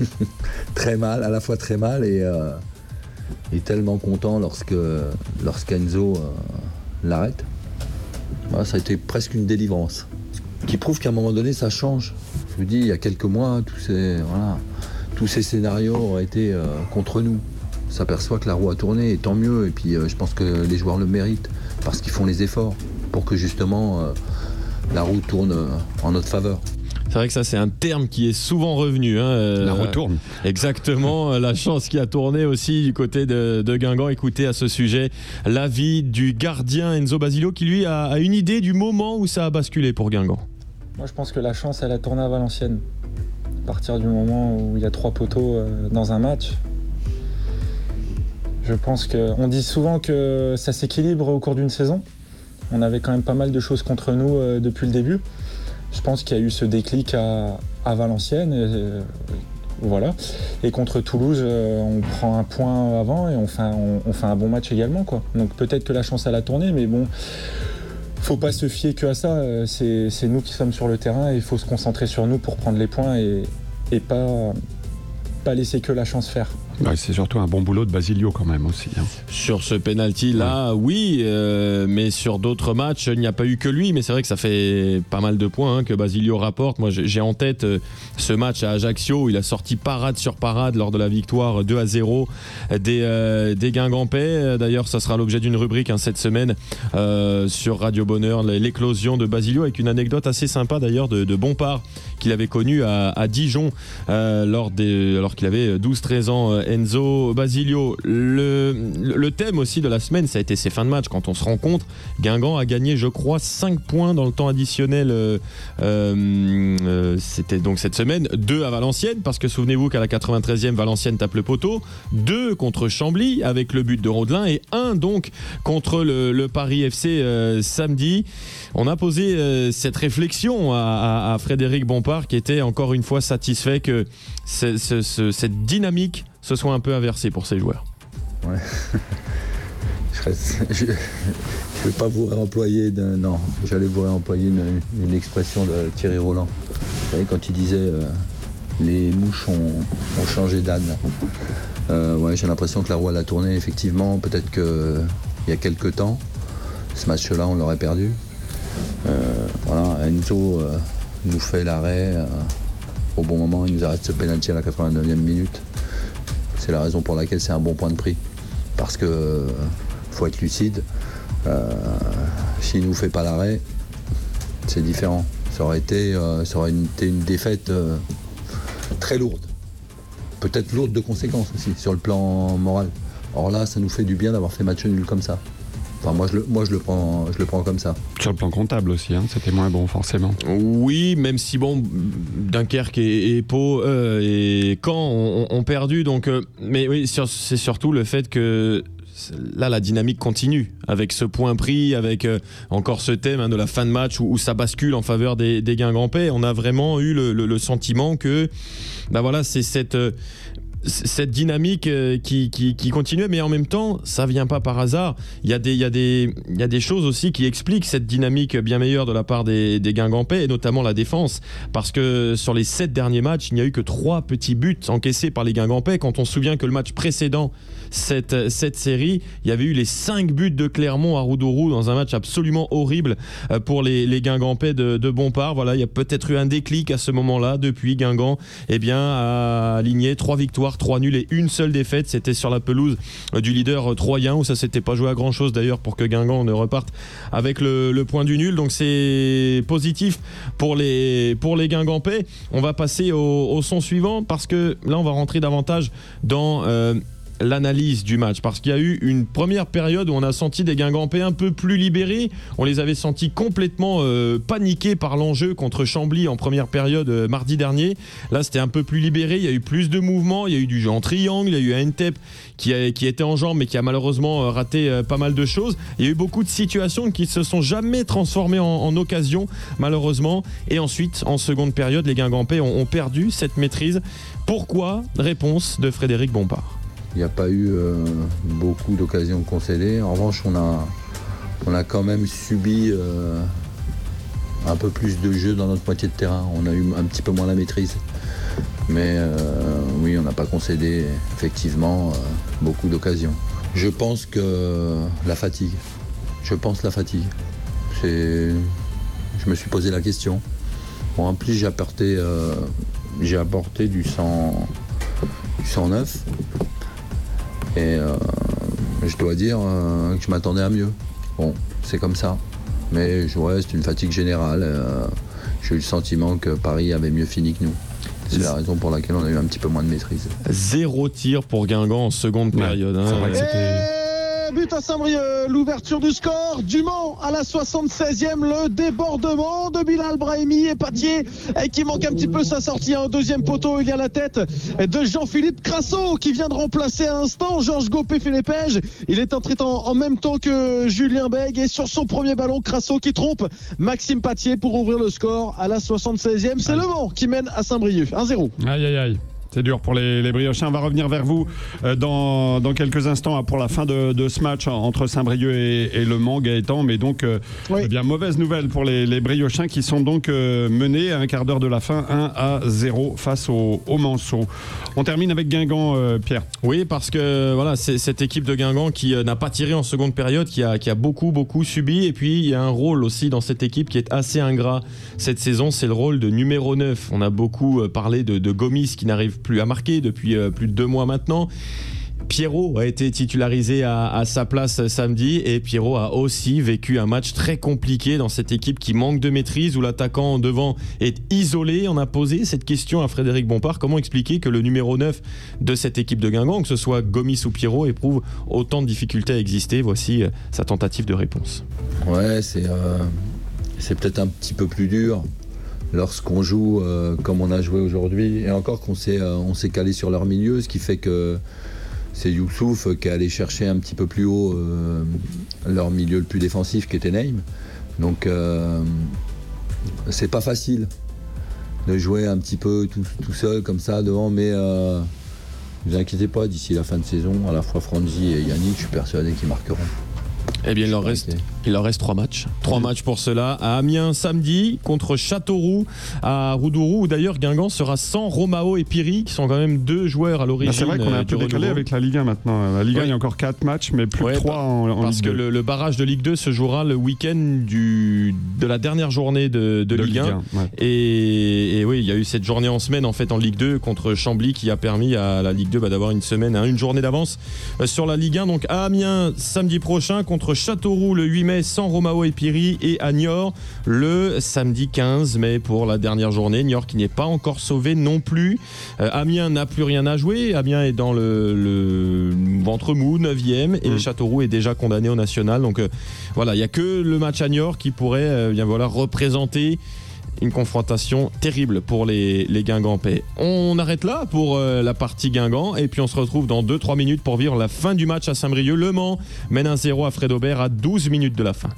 très mal, à la fois très mal et, euh, et tellement content lorsque lorsqu'Enzo. Euh, l'arrête. Voilà, ça a été presque une délivrance. Qui prouve qu'à un moment donné, ça change. Je vous dis, il y a quelques mois, tous ces, voilà, tous ces scénarios auraient été euh, contre nous. On s'aperçoit que la roue a tourné, et tant mieux. Et puis, euh, je pense que les joueurs le méritent, parce qu'ils font les efforts pour que justement euh, la roue tourne euh, en notre faveur. C'est vrai que ça, c'est un terme qui est souvent revenu. Hein. La retourne. Exactement. La chance qui a tourné aussi du côté de, de Guingamp. Écoutez à ce sujet l'avis du gardien Enzo Basilio qui, lui, a, a une idée du moment où ça a basculé pour Guingamp. Moi, je pense que la chance, elle a tourné à Valenciennes. À partir du moment où il y a trois poteaux euh, dans un match, je pense qu'on dit souvent que ça s'équilibre au cours d'une saison. On avait quand même pas mal de choses contre nous euh, depuis le début. Je pense qu'il y a eu ce déclic à, à Valenciennes, et, euh, voilà. Et contre Toulouse, euh, on prend un point avant et on fait un, on, on fait un bon match également, quoi. Donc peut-être que la chance elle a tourné, mais bon, faut pas se fier que à ça. C'est, c'est nous qui sommes sur le terrain et il faut se concentrer sur nous pour prendre les points et, et pas, pas laisser que la chance faire. Ouais, c'est surtout un bon boulot de Basilio quand même aussi. Hein. Sur ce penalty-là, ouais. oui, euh, mais sur d'autres matchs, il n'y a pas eu que lui. Mais c'est vrai que ça fait pas mal de points hein, que Basilio rapporte. Moi, j'ai en tête euh, ce match à Ajaccio où il a sorti parade sur parade lors de la victoire deux à zéro des, euh, des Guingampais. D'ailleurs, ça sera l'objet d'une rubrique hein, cette semaine euh, sur Radio Bonheur, l'éclosion de Basilio, avec une anecdote assez sympa d'ailleurs de, de Bompard qu'il avait connu à, à Dijon euh, lors des, alors qu'il avait douze treize ans. Enzo Basilio. Le, le thème aussi de la semaine, ça a été ces fins de match. Quand on se rencontre, Guingamp a gagné, je crois, cinq points dans le temps additionnel. Euh, euh, c'était donc cette semaine. deux à Valenciennes, parce que souvenez-vous qu'à la quatre-vingt-treizième, Valenciennes tape le poteau. deux contre Chambly, avec le but de Rodelin. Et un donc contre le, le Paris F C euh, samedi. On a posé euh, cette réflexion à, à, à Frédéric Bompard, qui était encore une fois satisfait que ce, ce, ce, cette dynamique se soit un peu inversée pour ses joueurs. Ouais. Je ne vais pas vous réemployer, de, non, j'allais vous réemployer une, une expression de Thierry Roland. Vous savez, quand il disait euh, les mouches ont, ont changé d'âne. Euh, ouais, j'ai l'impression que la roue elle a tourné, effectivement. Peut-être qu'il y a quelques temps, ce match-là, on l'aurait perdu. Euh, voilà, Enzo euh, nous fait l'arrêt euh, au bon moment, il nous arrête ce pénalty à la quatre-vingt-neuvième minute. C'est la raison pour laquelle c'est un bon point de prix. Parce que euh, faut être lucide. Euh, s'il ne nous fait pas l'arrêt, c'est différent. Ça aurait été, euh, ça aurait été une défaite euh, très lourde. Peut-être lourde de conséquences aussi sur le plan moral. Or là, ça nous fait du bien d'avoir fait match nul comme ça. Enfin, moi, je le, moi je, le prends, je le prends comme ça. Sur le plan comptable aussi, hein, c'était moins bon forcément. Oui, même si bon, Dunkerque et, et Pau euh, et Caen ont, ont perdu. Donc, euh, mais oui, c'est surtout le fait que là, la dynamique continue avec ce point pris, avec euh, encore ce thème hein, de la fin de match où, où ça bascule en faveur des, des Guingampais. On a vraiment eu le, le, le sentiment que, bah voilà, c'est cette euh, cette dynamique qui, qui, qui continue, mais en même temps, ça vient pas par hasard. Il y a des, il y a des, il y a des choses aussi qui expliquent cette dynamique bien meilleure de la part des, des Guingampais, et notamment la défense, parce que sur les sept derniers matchs, il n'y a eu que trois petits buts encaissés par les Guingampais. Quand on se souvient que le match précédent, cette, cette série, il y avait eu les cinq buts de Clermont à Roudourou dans un match absolument horrible pour les, les Guingampais de, de Bompard. Voilà, il y a peut-être eu un déclic à ce moment-là. Depuis, Guingamp eh bien, a aligné trois victoires, trois nuls et une seule défaite. C'était sur la pelouse du leader troyen, où ça s'était pas joué à grand chose d'ailleurs pour que Guingamp ne reparte avec le, le point du nul. Donc c'est positif pour les, pour les Guingampais. On va passer au, au son suivant, parce que là on va rentrer davantage dans euh, l'analyse du match, parce qu'il y a eu une première période où on a senti des Guingampais un peu plus libérés. On les avait sentis complètement euh, paniqués par l'enjeu contre Chambly en première période euh, mardi dernier. Là c'était un peu plus libéré, il y a eu plus de mouvements, il y a eu du jeu en triangle, il y a eu un Ntep qui, a, qui était en jambes mais qui a malheureusement raté euh, pas mal de choses. Il y a eu beaucoup de situations qui se sont jamais transformées en, en occasion malheureusement, et ensuite en seconde période les Guingampais ont, ont perdu cette maîtrise. Pourquoi? Réponse de Frédéric Bompard. Il n'y a pas eu euh, beaucoup d'occasions concédées. En revanche, on a, on a quand même subi euh, un peu plus de jeu dans notre moitié de terrain. On a eu un petit peu moins la maîtrise. Mais euh, oui, on n'a pas concédé effectivement euh, beaucoup d'occasions. Je pense que la fatigue. Je pense la fatigue. C'est... Je me suis posé la question. Bon, en plus, j'ai apporté, euh, j'ai apporté du sang, du sang neuf. Et euh, je dois dire euh, que je m'attendais à mieux. Bon, c'est comme ça. Mais ouais, c'est une fatigue générale. Euh, j'ai eu le sentiment que Paris avait mieux fini que nous. C'est la raison pour laquelle on a eu un petit peu moins de maîtrise. Zéro tir pour Guingamp en seconde ouais, période. Hein. C'est vrai que c'était... But à Saint-Brieuc, l'ouverture du score, Dumont à la soixante-seizième, le débordement de Bilal Brahimi et Patier qui manque un petit peu sa sortie au deuxième poteau. Il y a la tête de Jean-Philippe Crasso qui vient de remplacer à l'instant Georges Gopé fait les pêches. Il est entré en, en même temps que Julien Bègue, et sur son premier ballon, Crasso qui trompe Maxime Patier pour ouvrir le score à la soixante-seizième. C'est Le Mans qui mène à Saint-Brieuc, un zéro. Aïe aïe aïe. C'est dur pour les, les Briochins. On va revenir vers vous euh, dans, dans quelques instants hein, pour la fin de, de ce match entre Saint-Brieuc et, et Le Mans, Gaëtan. Mais donc, euh, oui. eh bien, mauvaise nouvelle pour les, les Briochins qui sont donc euh, menés à un quart d'heure de la fin, un à zéro face au, au Manceau. On termine avec Guingamp, euh, Pierre. Oui, parce que voilà, c'est cette équipe de Guingamp qui euh, n'a pas tiré en seconde période, qui a, qui a beaucoup, beaucoup subi. Et puis, il y a un rôle aussi dans cette équipe qui est assez ingrat cette saison. C'est le rôle de numéro neuf. On a beaucoup euh, parlé de, de Gomis qui n'arrive plus à marquer depuis euh, plus de deux mois maintenant. Pierrot a été titularisé à, à sa place samedi et Pierrot a aussi vécu un match très compliqué dans cette équipe qui manque de maîtrise, où l'attaquant devant est isolé. On a posé cette question à Frédéric Bompard: comment expliquer que le numéro neuf de cette équipe de Guingamp, que ce soit Gomis ou Pierrot, éprouve autant de difficultés à exister? Voici sa tentative de réponse. Ouais, c'est, euh, c'est peut-être un petit peu plus dur lorsqu'on joue euh, comme on a joué aujourd'hui, et encore qu'on s'est, euh, on s'est calé sur leur milieu, ce qui fait que c'est Youssouf qui est allé chercher un petit peu plus haut euh, leur milieu le plus défensif, qui était Neym. Donc euh, c'est pas facile de jouer un petit peu tout, tout seul comme ça devant, mais euh, ne vous inquiétez pas, d'ici la fin de saison, à la fois Franzi et Yannick, je suis persuadé qu'ils marqueront. Eh bien, il leur reste, il leur reste trois matchs. Trois matchs pour cela. À Amiens samedi, contre Châteauroux, à Roudourou, où d'ailleurs Guingamp sera sans Romao et Piri, qui sont quand même deux joueurs à l'origine. Bah, c'est vrai qu'on a un peu décalé avec la Ligue un maintenant. La Ligue un, ouais. Il y a encore quatre matchs, mais plus ouais, que trois en, en parce Ligue deux. Parce que le, le barrage de Ligue deux se jouera le week-end du, de la dernière journée de, de, de Ligue un. Ligue un ouais. et, et oui, il y a eu cette journée en semaine en fait en Ligue deux contre Chambly, qui a permis à la Ligue deux bah, d'avoir une semaine, hein, une journée d'avance euh, sur la Ligue un. Donc à Amiens samedi prochain, contre Châteauroux le huit mai sans Romao et Piri, et à Niort le samedi quinze mai pour la dernière journée. Niort qui n'est pas encore sauvé non plus. Euh, Amiens n'a plus rien à jouer. Amiens est dans le, le ventre mou, neuvième, et mmh. Châteauroux est déjà condamné au national. Donc euh, voilà, il n'y a que le match à Niort qui pourrait euh, bien voilà, représenter une confrontation terrible pour les, les Guingampais. On arrête là pour euh, la partie Guingamp, et puis on se retrouve dans deux trois minutes pour vivre la fin du match à Saint-Brieuc. Le Mans mène un zéro à Frédobert à douze minutes de la fin.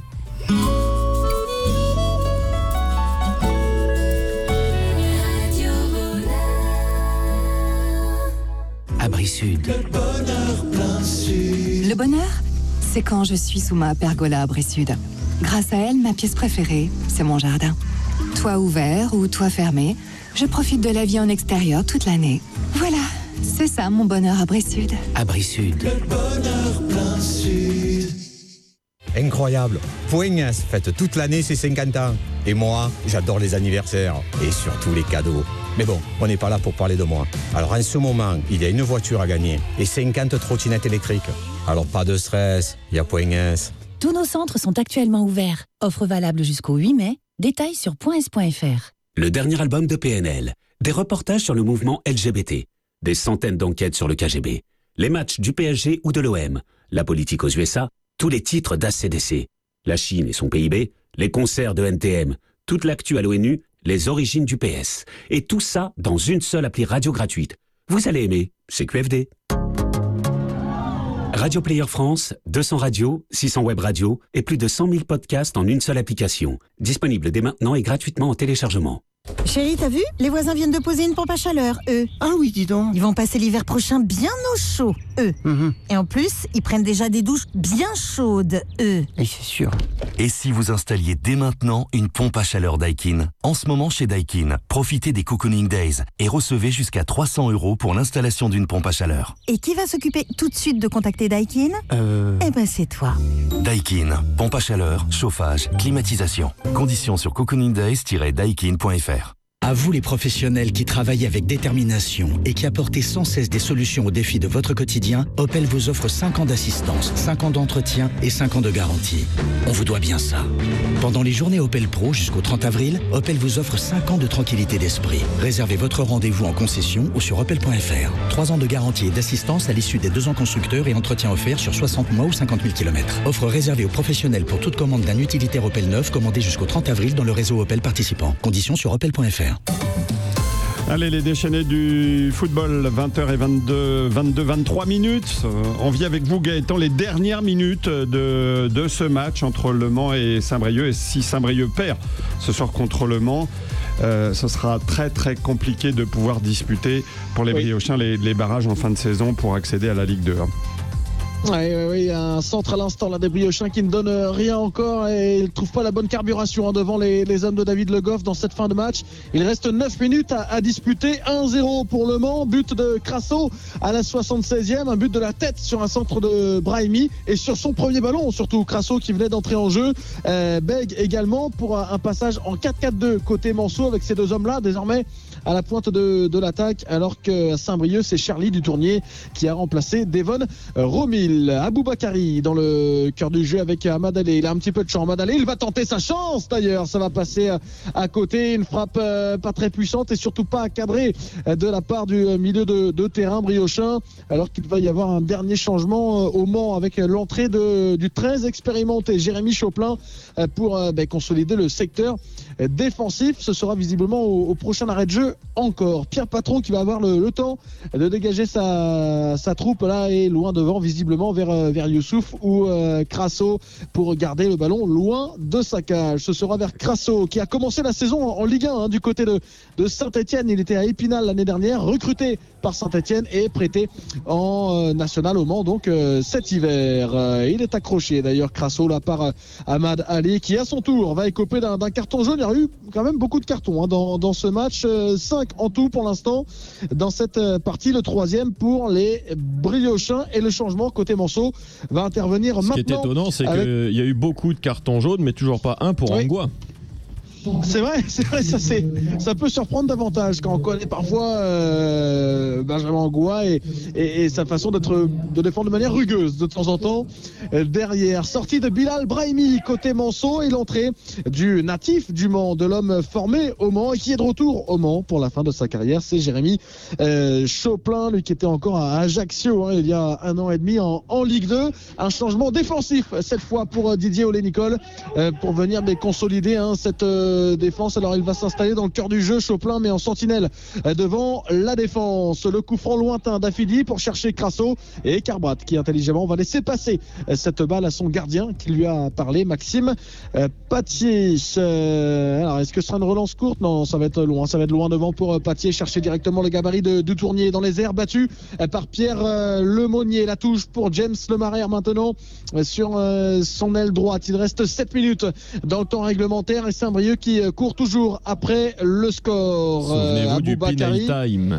Abri Sud. Le bonheur plein sud. Le bonheur, c'est quand je suis sous ma pergola Abri Sud. Grâce à elle, ma pièce préférée, c'est mon jardin. Toit ouvert ou toit fermé, je profite de la vie en extérieur toute l'année. Voilà, c'est ça mon bonheur Abri Sud. Abri Sud. Le bonheur plein sud. Incroyable. Poignes fête toute l'année ses cinquante ans. Et moi, j'adore les anniversaires et surtout les cadeaux. Mais bon, on n'est pas là pour parler de moi. Alors en ce moment, il y a une voiture à gagner et cinquante trottinettes électriques. Alors pas de stress, il y a Poignes. Tous nos centres sont actuellement ouverts. Offre valable jusqu'au huit mai. Détails sur point s point f r. Le dernier album de P N L. Des reportages sur le mouvement L G B T. Des centaines d'enquêtes sur le K G B. Les matchs du P S G ou de l'O M. La politique aux U S A. Tous les titres d'A C D C. La Chine et son P I B. Les concerts de N T M. Toute l'actu à l'ONU. Les origines du P S. Et tout ça dans une seule appli radio gratuite. Vous allez aimer. C'est Q F D. Radio Player France, deux cents radios, six cents web radios et plus de cent mille podcasts en une seule application. Disponible dès maintenant et gratuitement en téléchargement. Chérie, t'as vu? Les voisins viennent de poser une pompe à chaleur, eux. Ah oui, dis donc. Ils vont passer l'hiver prochain bien au chaud, eux. Mm-hmm. Et en plus, ils prennent déjà des douches bien chaudes, eux. Et c'est sûr. Et si vous installiez dès maintenant une pompe à chaleur Daikin? En ce moment chez Daikin, profitez des Cocooning Days et recevez jusqu'à trois cents euros pour l'installation d'une pompe à chaleur. Et qui va s'occuper tout de suite de contacter Daikin? Euh... Eh ben c'est toi. Daikin, pompe à chaleur, chauffage, climatisation. Conditions sur cocooning days tiret daikin point f r. À vous les professionnels qui travaillent avec détermination et qui apportez sans cesse des solutions aux défis de votre quotidien, Opel vous offre cinq ans d'assistance, cinq ans d'entretien et cinq ans de garantie. On vous doit bien ça. Pendant les journées Opel Pro jusqu'au trente avril, Opel vous offre cinq ans de tranquillité d'esprit. Réservez votre rendez-vous en concession ou sur opel point f r. trois ans de garantie et d'assistance à l'issue des deux ans constructeurs et entretien offert sur soixante mois ou cinquante mille kilomètres. Offre réservée aux professionnels pour toute commande d'un utilitaire Opel neuf commandé jusqu'au trente avril dans le réseau Opel participant. Conditions sur opel point f r. Allez, les déchaînés du football, vingt heures vingt-deux, vingt-deux, vingt-trois minutes. Euh, on vit avec vous, Gaëtan, les dernières minutes de, de ce match entre Le Mans et Saint-Brieuc. Et si Saint-Brieuc perd ce soir contre Le Mans, euh, ce sera très très compliqué de pouvoir disputer pour les oui. Briochins les, les barrages en fin de saison pour accéder à la Ligue deux. Oui, oui, oui, un centre à l'instant là des Briochins qui ne donne rien encore et ils ne trouvent pas la bonne carburation hein, devant les, les hommes de David Le Goff dans cette fin de match. Il reste neuf minutes à, à disputer. un zéro pour Le Mans, but de Crasso à la soixante-seizième, un but de la tête sur un centre de Brahimi et sur son premier ballon, surtout Crasso qui venait d'entrer en jeu. Euh, Beg également pour un, un passage en quatre quatre deux côté Manceau avec ces deux hommes-là désormais à la pointe de, de l'attaque, alors que Saint-Brieuc, c'est Charlie du Tournier qui a remplacé Devon Romil. Aboubakari dans le cœur du jeu avec Ahmad Ali. Il a un petit peu de chance. Ahmad Ali, il va tenter sa chance d'ailleurs. Ça va passer à côté. Une frappe euh, pas très puissante et surtout pas cadrée de la part du milieu de, de terrain briochin. Alors qu'il va y avoir un dernier changement euh, au Mans avec l'entrée de, du très expérimenté Jérémy Choplin euh, pour euh, ben, consolider le secteur défensif. Ce sera visiblement au, au prochain arrêt de jeu encore. Pierre Patron qui va avoir le, le temps de dégager sa, sa troupe là et loin devant visiblement vers, vers Youssouf ou euh, Crasso pour garder le ballon loin de sa cage. Ce sera vers Crasso qui a commencé la saison en, en Ligue un hein, du côté de, de Saint-Etienne. Il était à Épinal l'année dernière, recruté par Saint-Etienne et prêté en euh, national au Mans donc euh, cet hiver. Euh, il est accroché d'ailleurs Crasso là par euh, Ahmad Ali qui à son tour va écoper d'un, d'un carton jaune. Il y a eu quand même beaucoup de cartons hein, dans, dans ce match, euh, cinq en tout pour l'instant dans cette euh, partie, le troisième pour les Briochins et le changement côté Manceau va intervenir Ce maintenant. Ce qui est étonnant c'est avec... qu'il y a eu beaucoup de cartons jaunes mais toujours pas un pour oui. Angois. C'est vrai, c'est vrai, ça, c'est, ça peut surprendre davantage quand on connaît parfois euh, Benjamin Angois et, et, et sa façon d'être, de défendre de manière rugueuse de temps en temps. Euh, derrière, sortie de Bilal Brahimi côté Manceau et l'entrée du natif du Mans, de l'homme formé au Mans et qui est de retour au Mans pour la fin de sa carrière. C'est Jérémy euh, Choplin, lui qui était encore à Ajaccio hein, il y a un an et demi en, en Ligue deux. Un changement défensif cette fois pour Didier Olé-Nicole euh, pour venir mais, consolider hein, cette euh, défense. Alors il va s'installer dans le cœur du jeu, Choplin mais en sentinelle devant la défense. Le coup franc lointain d'Afidi pour chercher Crasso et Carbrat qui intelligemment va laisser passer cette balle à son gardien qui lui a parlé, Maxime Patier. Alors est-ce que ce sera une relance courte? Non, ça va être loin, ça va être loin devant pour Patier, chercher directement le gabarit de, du Tournier dans les airs, battu par Pierre Lemonnier. La touche pour James Lemaire maintenant sur son aile droite. Il reste sept minutes dans le temps réglementaire et Saint-Brieuc qui court toujours après le score. Souvenez-vous euh, du penalty time.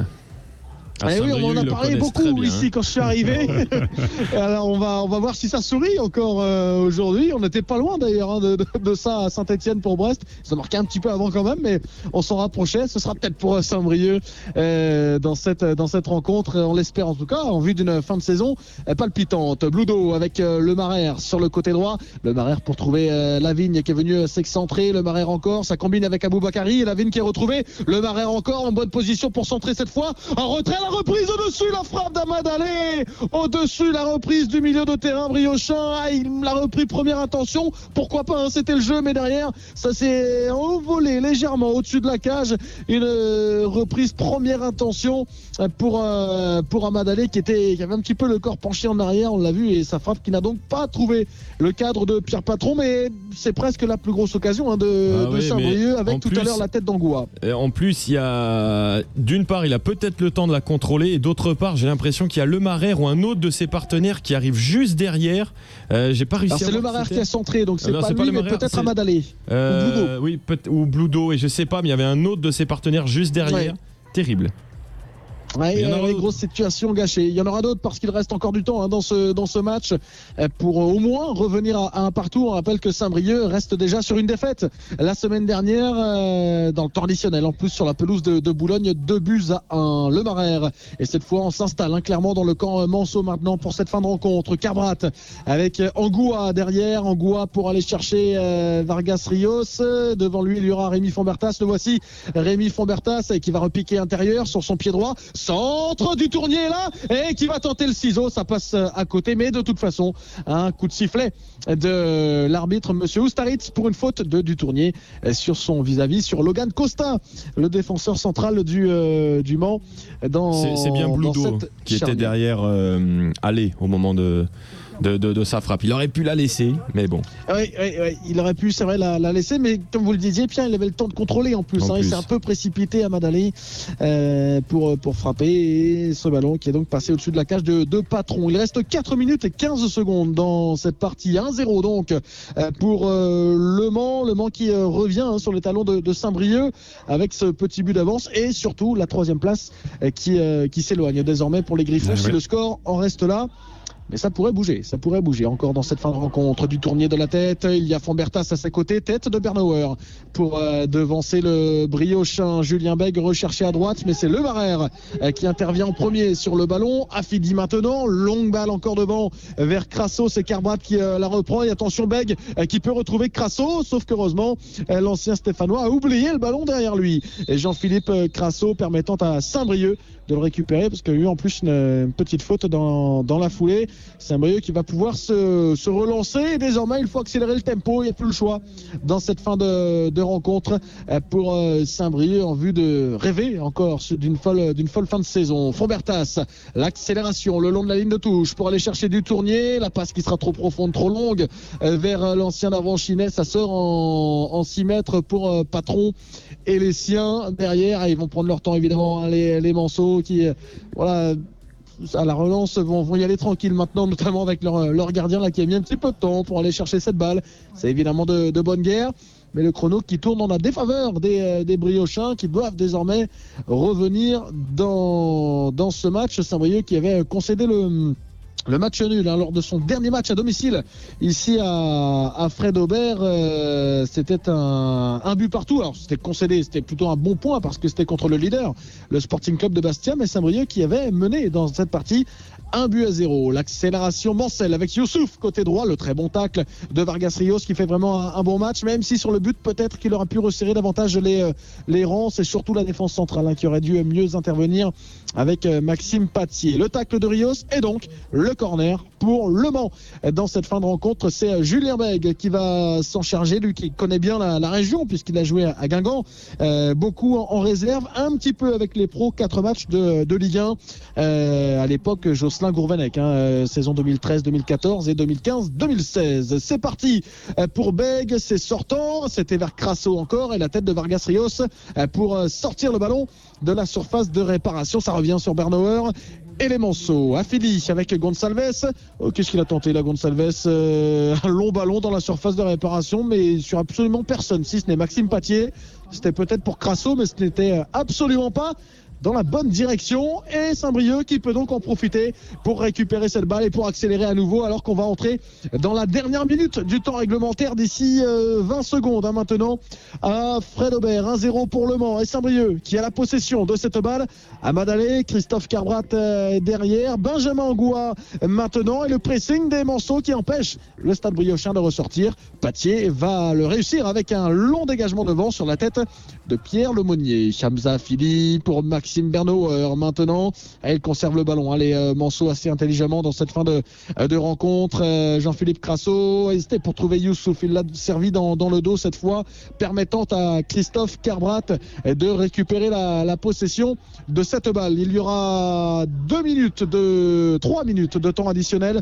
Eh oui, on en a parlé beaucoup ici hein. Quand je suis arrivé. Alors on va on va voir si ça sourit encore euh, aujourd'hui. On n'était pas loin d'ailleurs hein, de, de, de ça à Saint-Etienne pour Brest. Ça marquait un petit peu avant quand même, mais on s'en rapprochait. Ce sera peut-être pour Saint-Brieuc euh, dans cette dans cette rencontre. On l'espère en tout cas en vue d'une fin de saison euh, palpitante. Bloudo avec euh, Le Marais sur le côté droit. Le Marais pour trouver euh, Lavigne qui est venu s'excentrer. Le Marais encore. Ça combine avec Aboubakari. Lavigne qui est retrouvé. Le Marais encore en bonne position pour centrer cette fois. En retrait. La reprise au-dessus, la frappe d'Ahmad Ali au-dessus, la reprise du milieu de terrain briochin. Ah, il l'a repris première intention, pourquoi pas hein, c'était le jeu, mais derrière ça s'est envolé légèrement au-dessus de la cage. Une euh, reprise première intention pour, euh, pour Ahmad Ali qui, était, qui avait un petit peu le corps penché en arrière, on l'a vu, et sa frappe qui n'a donc pas trouvé le cadre de Pierre Patron, mais c'est presque la plus grosse occasion hein, de, ah de oui, Saint-Brieuc avec tout plus, à l'heure la tête d'Angoua. En plus, il y a d'une part, il a peut-être le temps de la contrôler et d'autre part, j'ai l'impression qu'il y a Le Marais ou un autre de ses partenaires qui arrive juste derrière. Euh, j'ai pas réussi Alors à c'est Le Marais qui a centré, donc c'est, non, pas c'est lui, pas mais Marais, peut-être c'est... Ahmad Ali. Euh, ou Bloudo. Oui, peut- ou Bloudo, et je sais pas, mais il y avait un autre de ses partenaires juste derrière. Ouais. Terrible. Ouais, il y aura une grosse situation gâchée. Il y en aura d'autres parce qu'il reste encore du temps hein, dans ce dans ce match pour euh, au moins revenir à, à un partout. On rappelle que Saint-Brieuc reste déjà sur une défaite la semaine dernière euh, dans le temps additionnel. En plus sur la pelouse de, de Boulogne, deux buts à un. Le Marais. Et cette fois on s'installe hein, clairement dans le camp euh, Manceau maintenant pour cette fin de rencontre. Carbrat avec euh, Angoua derrière. Angoua pour aller chercher euh, Vargas Rios. Devant lui il y aura Rémi Fombertas. Le voici Rémi Fombertas qui va repiquer intérieur sur son pied droit. Centre du Tournier là et qui va tenter le ciseau, ça passe à côté, mais de toute façon un coup de sifflet de l'arbitre monsieur Oustaritz pour une faute de du Tournier sur son vis-à-vis sur Logan Costa, le défenseur central du euh, du Mans. Dans c'est, c'est bien Bloudo qui charnière. Était derrière euh, Allé au moment de De, de, de sa frappe. Il aurait pu la laisser, mais bon. Oui, oui, oui. Il aurait pu, c'est vrai, la, la laisser, mais comme vous le disiez, Pierre, il avait le temps de contrôler en plus. En hein, plus. Il s'est un peu précipité à Madalé euh, pour, pour frapper et ce ballon qui est donc passé au-dessus de la cage de, de Patron. Il reste quatre minutes et quinze secondes dans cette partie. un zéro donc euh, pour euh, Le Mans. Le Mans qui euh, revient hein, sur les talons de, de Saint-Brieuc avec ce petit but d'avance et surtout la troisième place euh, qui, euh, qui s'éloigne désormais pour les Griffons. Ah, si ouais. Le score en reste là. mais ça pourrait bouger, ça pourrait bouger encore dans cette fin de rencontre. Du tournier de la tête, il y a Fombertas à ses côtés, tête de Bernauer pour euh, devancer le Briochin. Julien Bègue recherché à droite, mais c'est Le Barrère euh, qui intervient en premier sur le ballon. Affidi maintenant, longue balle encore devant vers Crasso, c'est Carbrat qui euh, la reprend, et attention Bègue euh, qui peut retrouver Crasso, sauf qu'heureusement euh, l'ancien Stéphanois a oublié le ballon derrière lui. Et Jean-Philippe euh, Crasso permettant à Saint-Brieuc de le récupérer, parce qu'il y a eu en plus une, une petite faute dans, dans la foulée. Saint-Brieuc qui va pouvoir se, se relancer, et désormais il faut accélérer le tempo, il n'y a plus le choix dans cette fin de, de rencontre pour Saint-Brieuc en vue de rêver encore d'une folle, d'une folle fin de saison. Fombertas, l'accélération le long de la ligne de touche pour aller chercher du tournier, la passe qui sera trop profonde, trop longue vers l'ancien d'Avanchinet, ça sort en, en six mètres pour Patron et les siens derrière, et ils vont prendre leur temps évidemment, les, les Manceaux qui voilà à la relance vont, vont y aller tranquille maintenant, notamment avec leur, leur gardien là qui a mis un petit peu de temps pour aller chercher cette balle. C'est évidemment de, de bonne guerre, mais le chrono qui tourne en la défaveur des, des Briochins qui doivent désormais revenir dans, dans ce match. Saint-Brieuc qui avait concédé le Le match nul hein, lors de son dernier match à domicile ici à, à Fred Aubert, euh, c'était un, un but partout. Alors c'était concédé, c'était plutôt un bon point parce que c'était contre le leader, le Sporting Club de Bastia, mais Saint-Brieuc qui avait mené dans cette partie un but à zéro. L'accélération Mancel avec Youssouf côté droit, le très bon tacle de Vargas Rios qui fait vraiment un, un bon match, même si sur le but peut-être qu'il aurait pu resserrer davantage les, les rangs. C'est surtout la défense centrale hein, qui aurait dû mieux intervenir avec Maxime Patier. Le tacle de Rios et donc le corner pour Le Mans. Dans cette fin de rencontre, c'est Julien Bègue qui va s'en charger, lui qui connaît bien la, la région puisqu'il a joué à Guingamp, euh, beaucoup en, en réserve, un petit peu avec les pros, quatre matchs de, de Ligue un, euh, à l'époque Jocelyn Gourvenec, hein, euh, saison deux mille treize deux mille quatorze et deux mille quinze deux mille seize. C'est parti pour Bègue, c'est sortant, c'était vers Crasso encore, et la tête de Vargas Rios pour sortir le ballon de la surface de réparation. Ça revient sur Bernauer et les Manceaux. Affili avec Gonçalves. Oh, qu'est-ce qu'il a tenté là, Gonçalves? euh, Un long ballon dans la surface de réparation, mais sur absolument personne, si ce n'est Maxime Patier. C'était peut-être pour Crasso, mais ce n'était absolument pas dans la bonne direction, et Saint-Brieuc qui peut donc en profiter pour récupérer cette balle et pour accélérer à nouveau, alors qu'on va entrer dans la dernière minute du temps réglementaire d'ici euh, vingt secondes hein, maintenant à Fred Aubert. Un zéro pour Le Mans et Saint-Brieuc qui a la possession de cette balle. Amad Allé, Christophe Carbrat euh, derrière, Benjamin Angoua maintenant, et le pressing des Manceaux qui empêche le Stade Briochin de ressortir. Patier va le réussir avec un long dégagement devant sur la tête de Pierre Lemonnier. Hamza Fili pour Maxime Bernauer maintenant, elle conserve le ballon. Les euh, Manceaux assez intelligemment dans cette fin de, de rencontre. euh, Jean-Philippe Crasso a hésité pour trouver Youssouf, il l'a servi dans, dans le dos cette fois, permettant à Christophe Carbrat de récupérer la, la possession de cette balle. Il y aura deux minutes de trois minutes de temps additionnel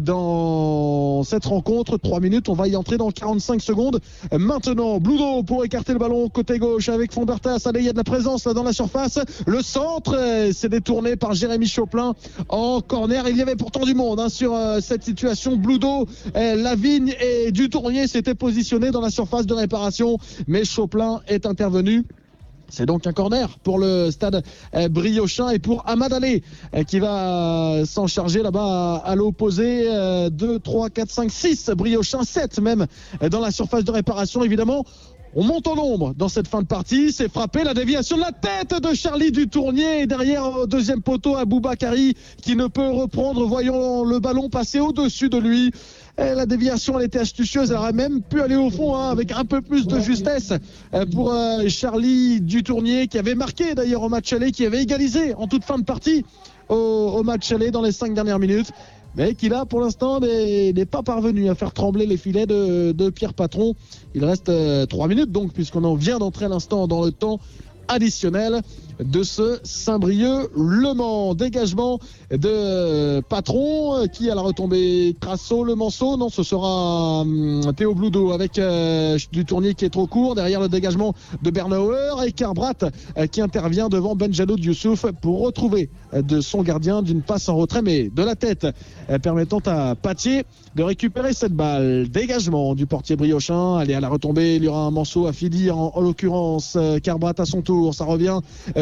dans cette rencontre. Trois minutes, on va y entrer dans quarante-cinq secondes maintenant. Bloudo pour écarter le ballon côté gauche avec Fombertas. Allez, il y a de la présence là dans la surface. Le centre euh, s'est détourné par Jérémy Choplin en corner. Il y avait pourtant du monde hein, sur euh, cette situation. Bloudo, euh, Lavigne et Dutournier s'étaient positionnés dans la surface de réparation, mais Choplin est intervenu. C'est donc un corner pour le Stade euh, Briochin et pour Amad Allé euh, qui va s'en charger là-bas à, à l'opposé. euh, deux, trois, quatre, cinq, six Briochin, sept même euh, dans la surface de réparation évidemment. On monte en nombre dans cette fin de partie. C'est frappé, la déviation de la tête de Charlie Dutournier. Et derrière, au deuxième poteau, Aboubakari qui ne peut reprendre. Voyons le ballon passer au-dessus de lui. Et la déviation, elle était astucieuse. Elle aurait même pu aller au fond hein, avec un peu plus de justesse pour euh, Charlie Dutournier qui avait marqué d'ailleurs au match aller, qui avait égalisé en toute fin de partie au, au match aller dans les cinq dernières minutes. Mais qui là, pour l'instant, n'est, n'est pas parvenu à faire trembler les filets de, de Pierre Patron. Il reste euh, trois minutes donc, puisqu'on en vient d'entrer à l'instant dans le temps additionnel de ce Saint-Brieuc-Le Mans. Dégagement de Patron qui a la retombée Crasso, Le Manceau. Non, ce sera hum, Théo Bloudo avec euh, Dutournier qui est trop court. Derrière le dégagement de Bernauer et Carbrat euh, qui intervient devant Benjalo Youssouf pour retrouver euh, de son gardien d'une passe en retrait, mais de la tête, euh, permettant à Patier de récupérer cette balle. Dégagement du portier briochin. Allez, à la retombée, il y aura un Manceau à Fidi en, en l'occurrence. Euh, Carbrat à son tour. Ça revient euh,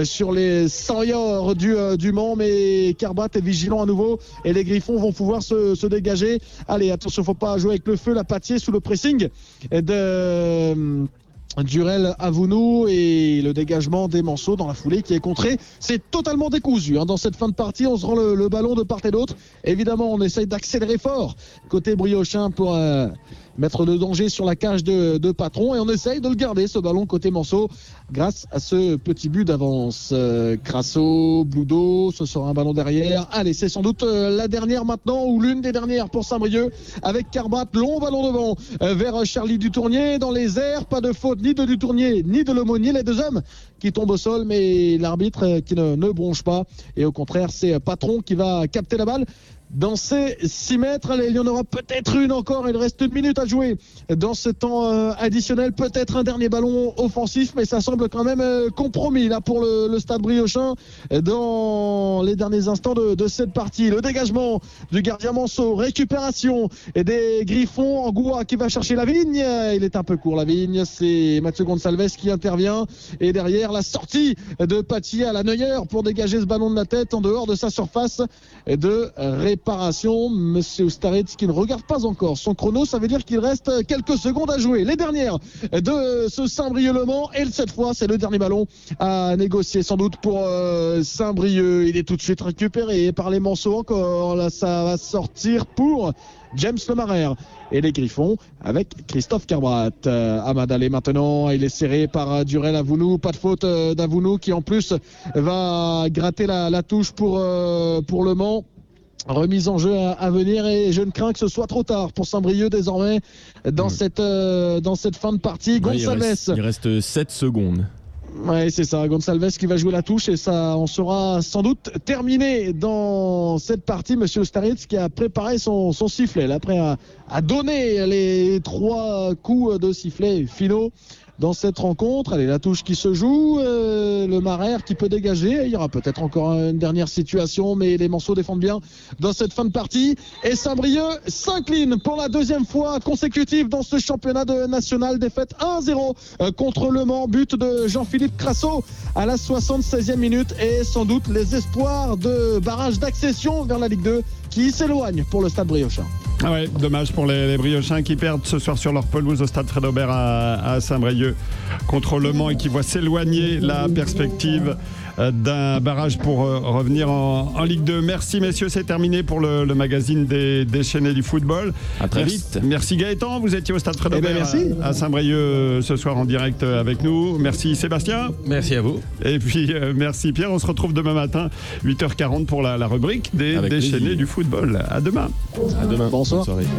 sur les Savoyards du, euh, du Mans, mais Carbat est vigilant à nouveau et les Griffons vont pouvoir se, se dégager. Allez, attention, faut pas jouer avec le feu, la pâtier sous le pressing de euh, Durel Avounou et le dégagement des Manceaux dans la foulée qui est contré. C'est totalement décousu hein. Dans cette fin de partie, on se rend le, le ballon de part et d'autre. Évidemment, on essaye d'accélérer fort côté briochin pour euh, mettre le danger sur la cage de, de Patron et on essaye de le garder ce ballon côté Manceau grâce à ce petit but d'avance. euh, Crasso, Bloudo, ce sera un ballon derrière. Allez, c'est sans doute euh, la dernière maintenant ou l'une des dernières pour Saint-Brieuc avec Carbat, long ballon devant euh, vers Charlie Dutournier dans les airs, pas de faute ni de Dutournier ni de Lemonnier, les deux hommes qui tombent au sol, mais l'arbitre euh, qui ne, ne bronche pas et au contraire c'est Patron qui va capter la balle dans ces six mètres. Allez, il y en aura peut-être une encore, il reste une minute à jouer dans ce temps euh, additionnel, peut-être un dernier ballon offensif, mais ça semble quand même euh, compromis là pour le, le Stade Briochin dans les derniers instants de, de cette partie. Le dégagement du gardien Manceau, récupération et des Griffons, Angoua qui va chercher Lavigne, il est un peu court Lavigne, c'est Mathieu Gonçalves qui intervient et derrière la sortie de Paty à la Neuer pour dégager ce ballon de la tête en dehors de sa surface de réparation. Monsieur Staritz qui ne regarde pas encore son chrono, ça veut dire qu'il reste quelques secondes à jouer. Les dernières de ce Saint-Brieuc-Le Mans et cette fois c'est le dernier ballon à négocier sans doute pour euh, Saint-Brieuc. Il est tout de suite récupéré par les Manceaux encore. Là ça va sortir pour James Lemarer et les Griffons avec Christophe Carbrat. Euh, Amad Allé maintenant, il est serré par euh, Durel Avounou, pas de faute euh, d'Avounou qui en plus va gratter la, la touche pour, euh, pour Le Mans. Remise en jeu à, à venir et je ne crains que ce soit trop tard pour Saint-Brieuc désormais dans, mmh. cette, euh, dans cette fin de partie. Ouais, Gonçalves. Il reste, il reste sept secondes. Ouais, c'est ça, Gonçalves qui va jouer la touche et ça on sera sans doute terminé dans cette partie. Monsieur Staritz qui a préparé son, son sifflet là, après à, à donner les trois coups de sifflet finaux dans cette rencontre. Allez, la touche qui se joue, euh, le Marais qui peut dégager. Il y aura peut-être encore une dernière situation, mais les Manceaux défendent bien dans cette fin de partie. Et Saint-Brieuc s'incline pour la deuxième fois consécutive dans ce championnat de national. Défaite un zéro contre Le Mans. But de Jean-Philippe Crasso à la soixante-seizième minute. Et sans doute les espoirs de barrage d'accession vers la Ligue deux qui s'éloignent pour le Stade Briochin. Ah ouais, dommage pour les, les Briochins qui perdent ce soir sur leur pelouse au Stade Fred Aubert à, à Saint-Brieuc contre Le Mans et qui voit s'éloigner la perspective d'un barrage pour euh, revenir en, en Ligue deux. Merci messieurs, c'est terminé pour le, le magazine des déchaînés du football. À très merci, vite. Merci Gaëtan, vous étiez au Stade Fred Eh ben, Aubert merci. à, à Saint-Brieuc ce soir en direct avec nous. Merci Sébastien. Merci à vous. Et puis euh, merci Pierre, on se retrouve demain matin huit heures quarante pour la, la rubrique des Avec déchaînés plaisir. du football. À demain. À demain. Bonsoir. Bonne soirée.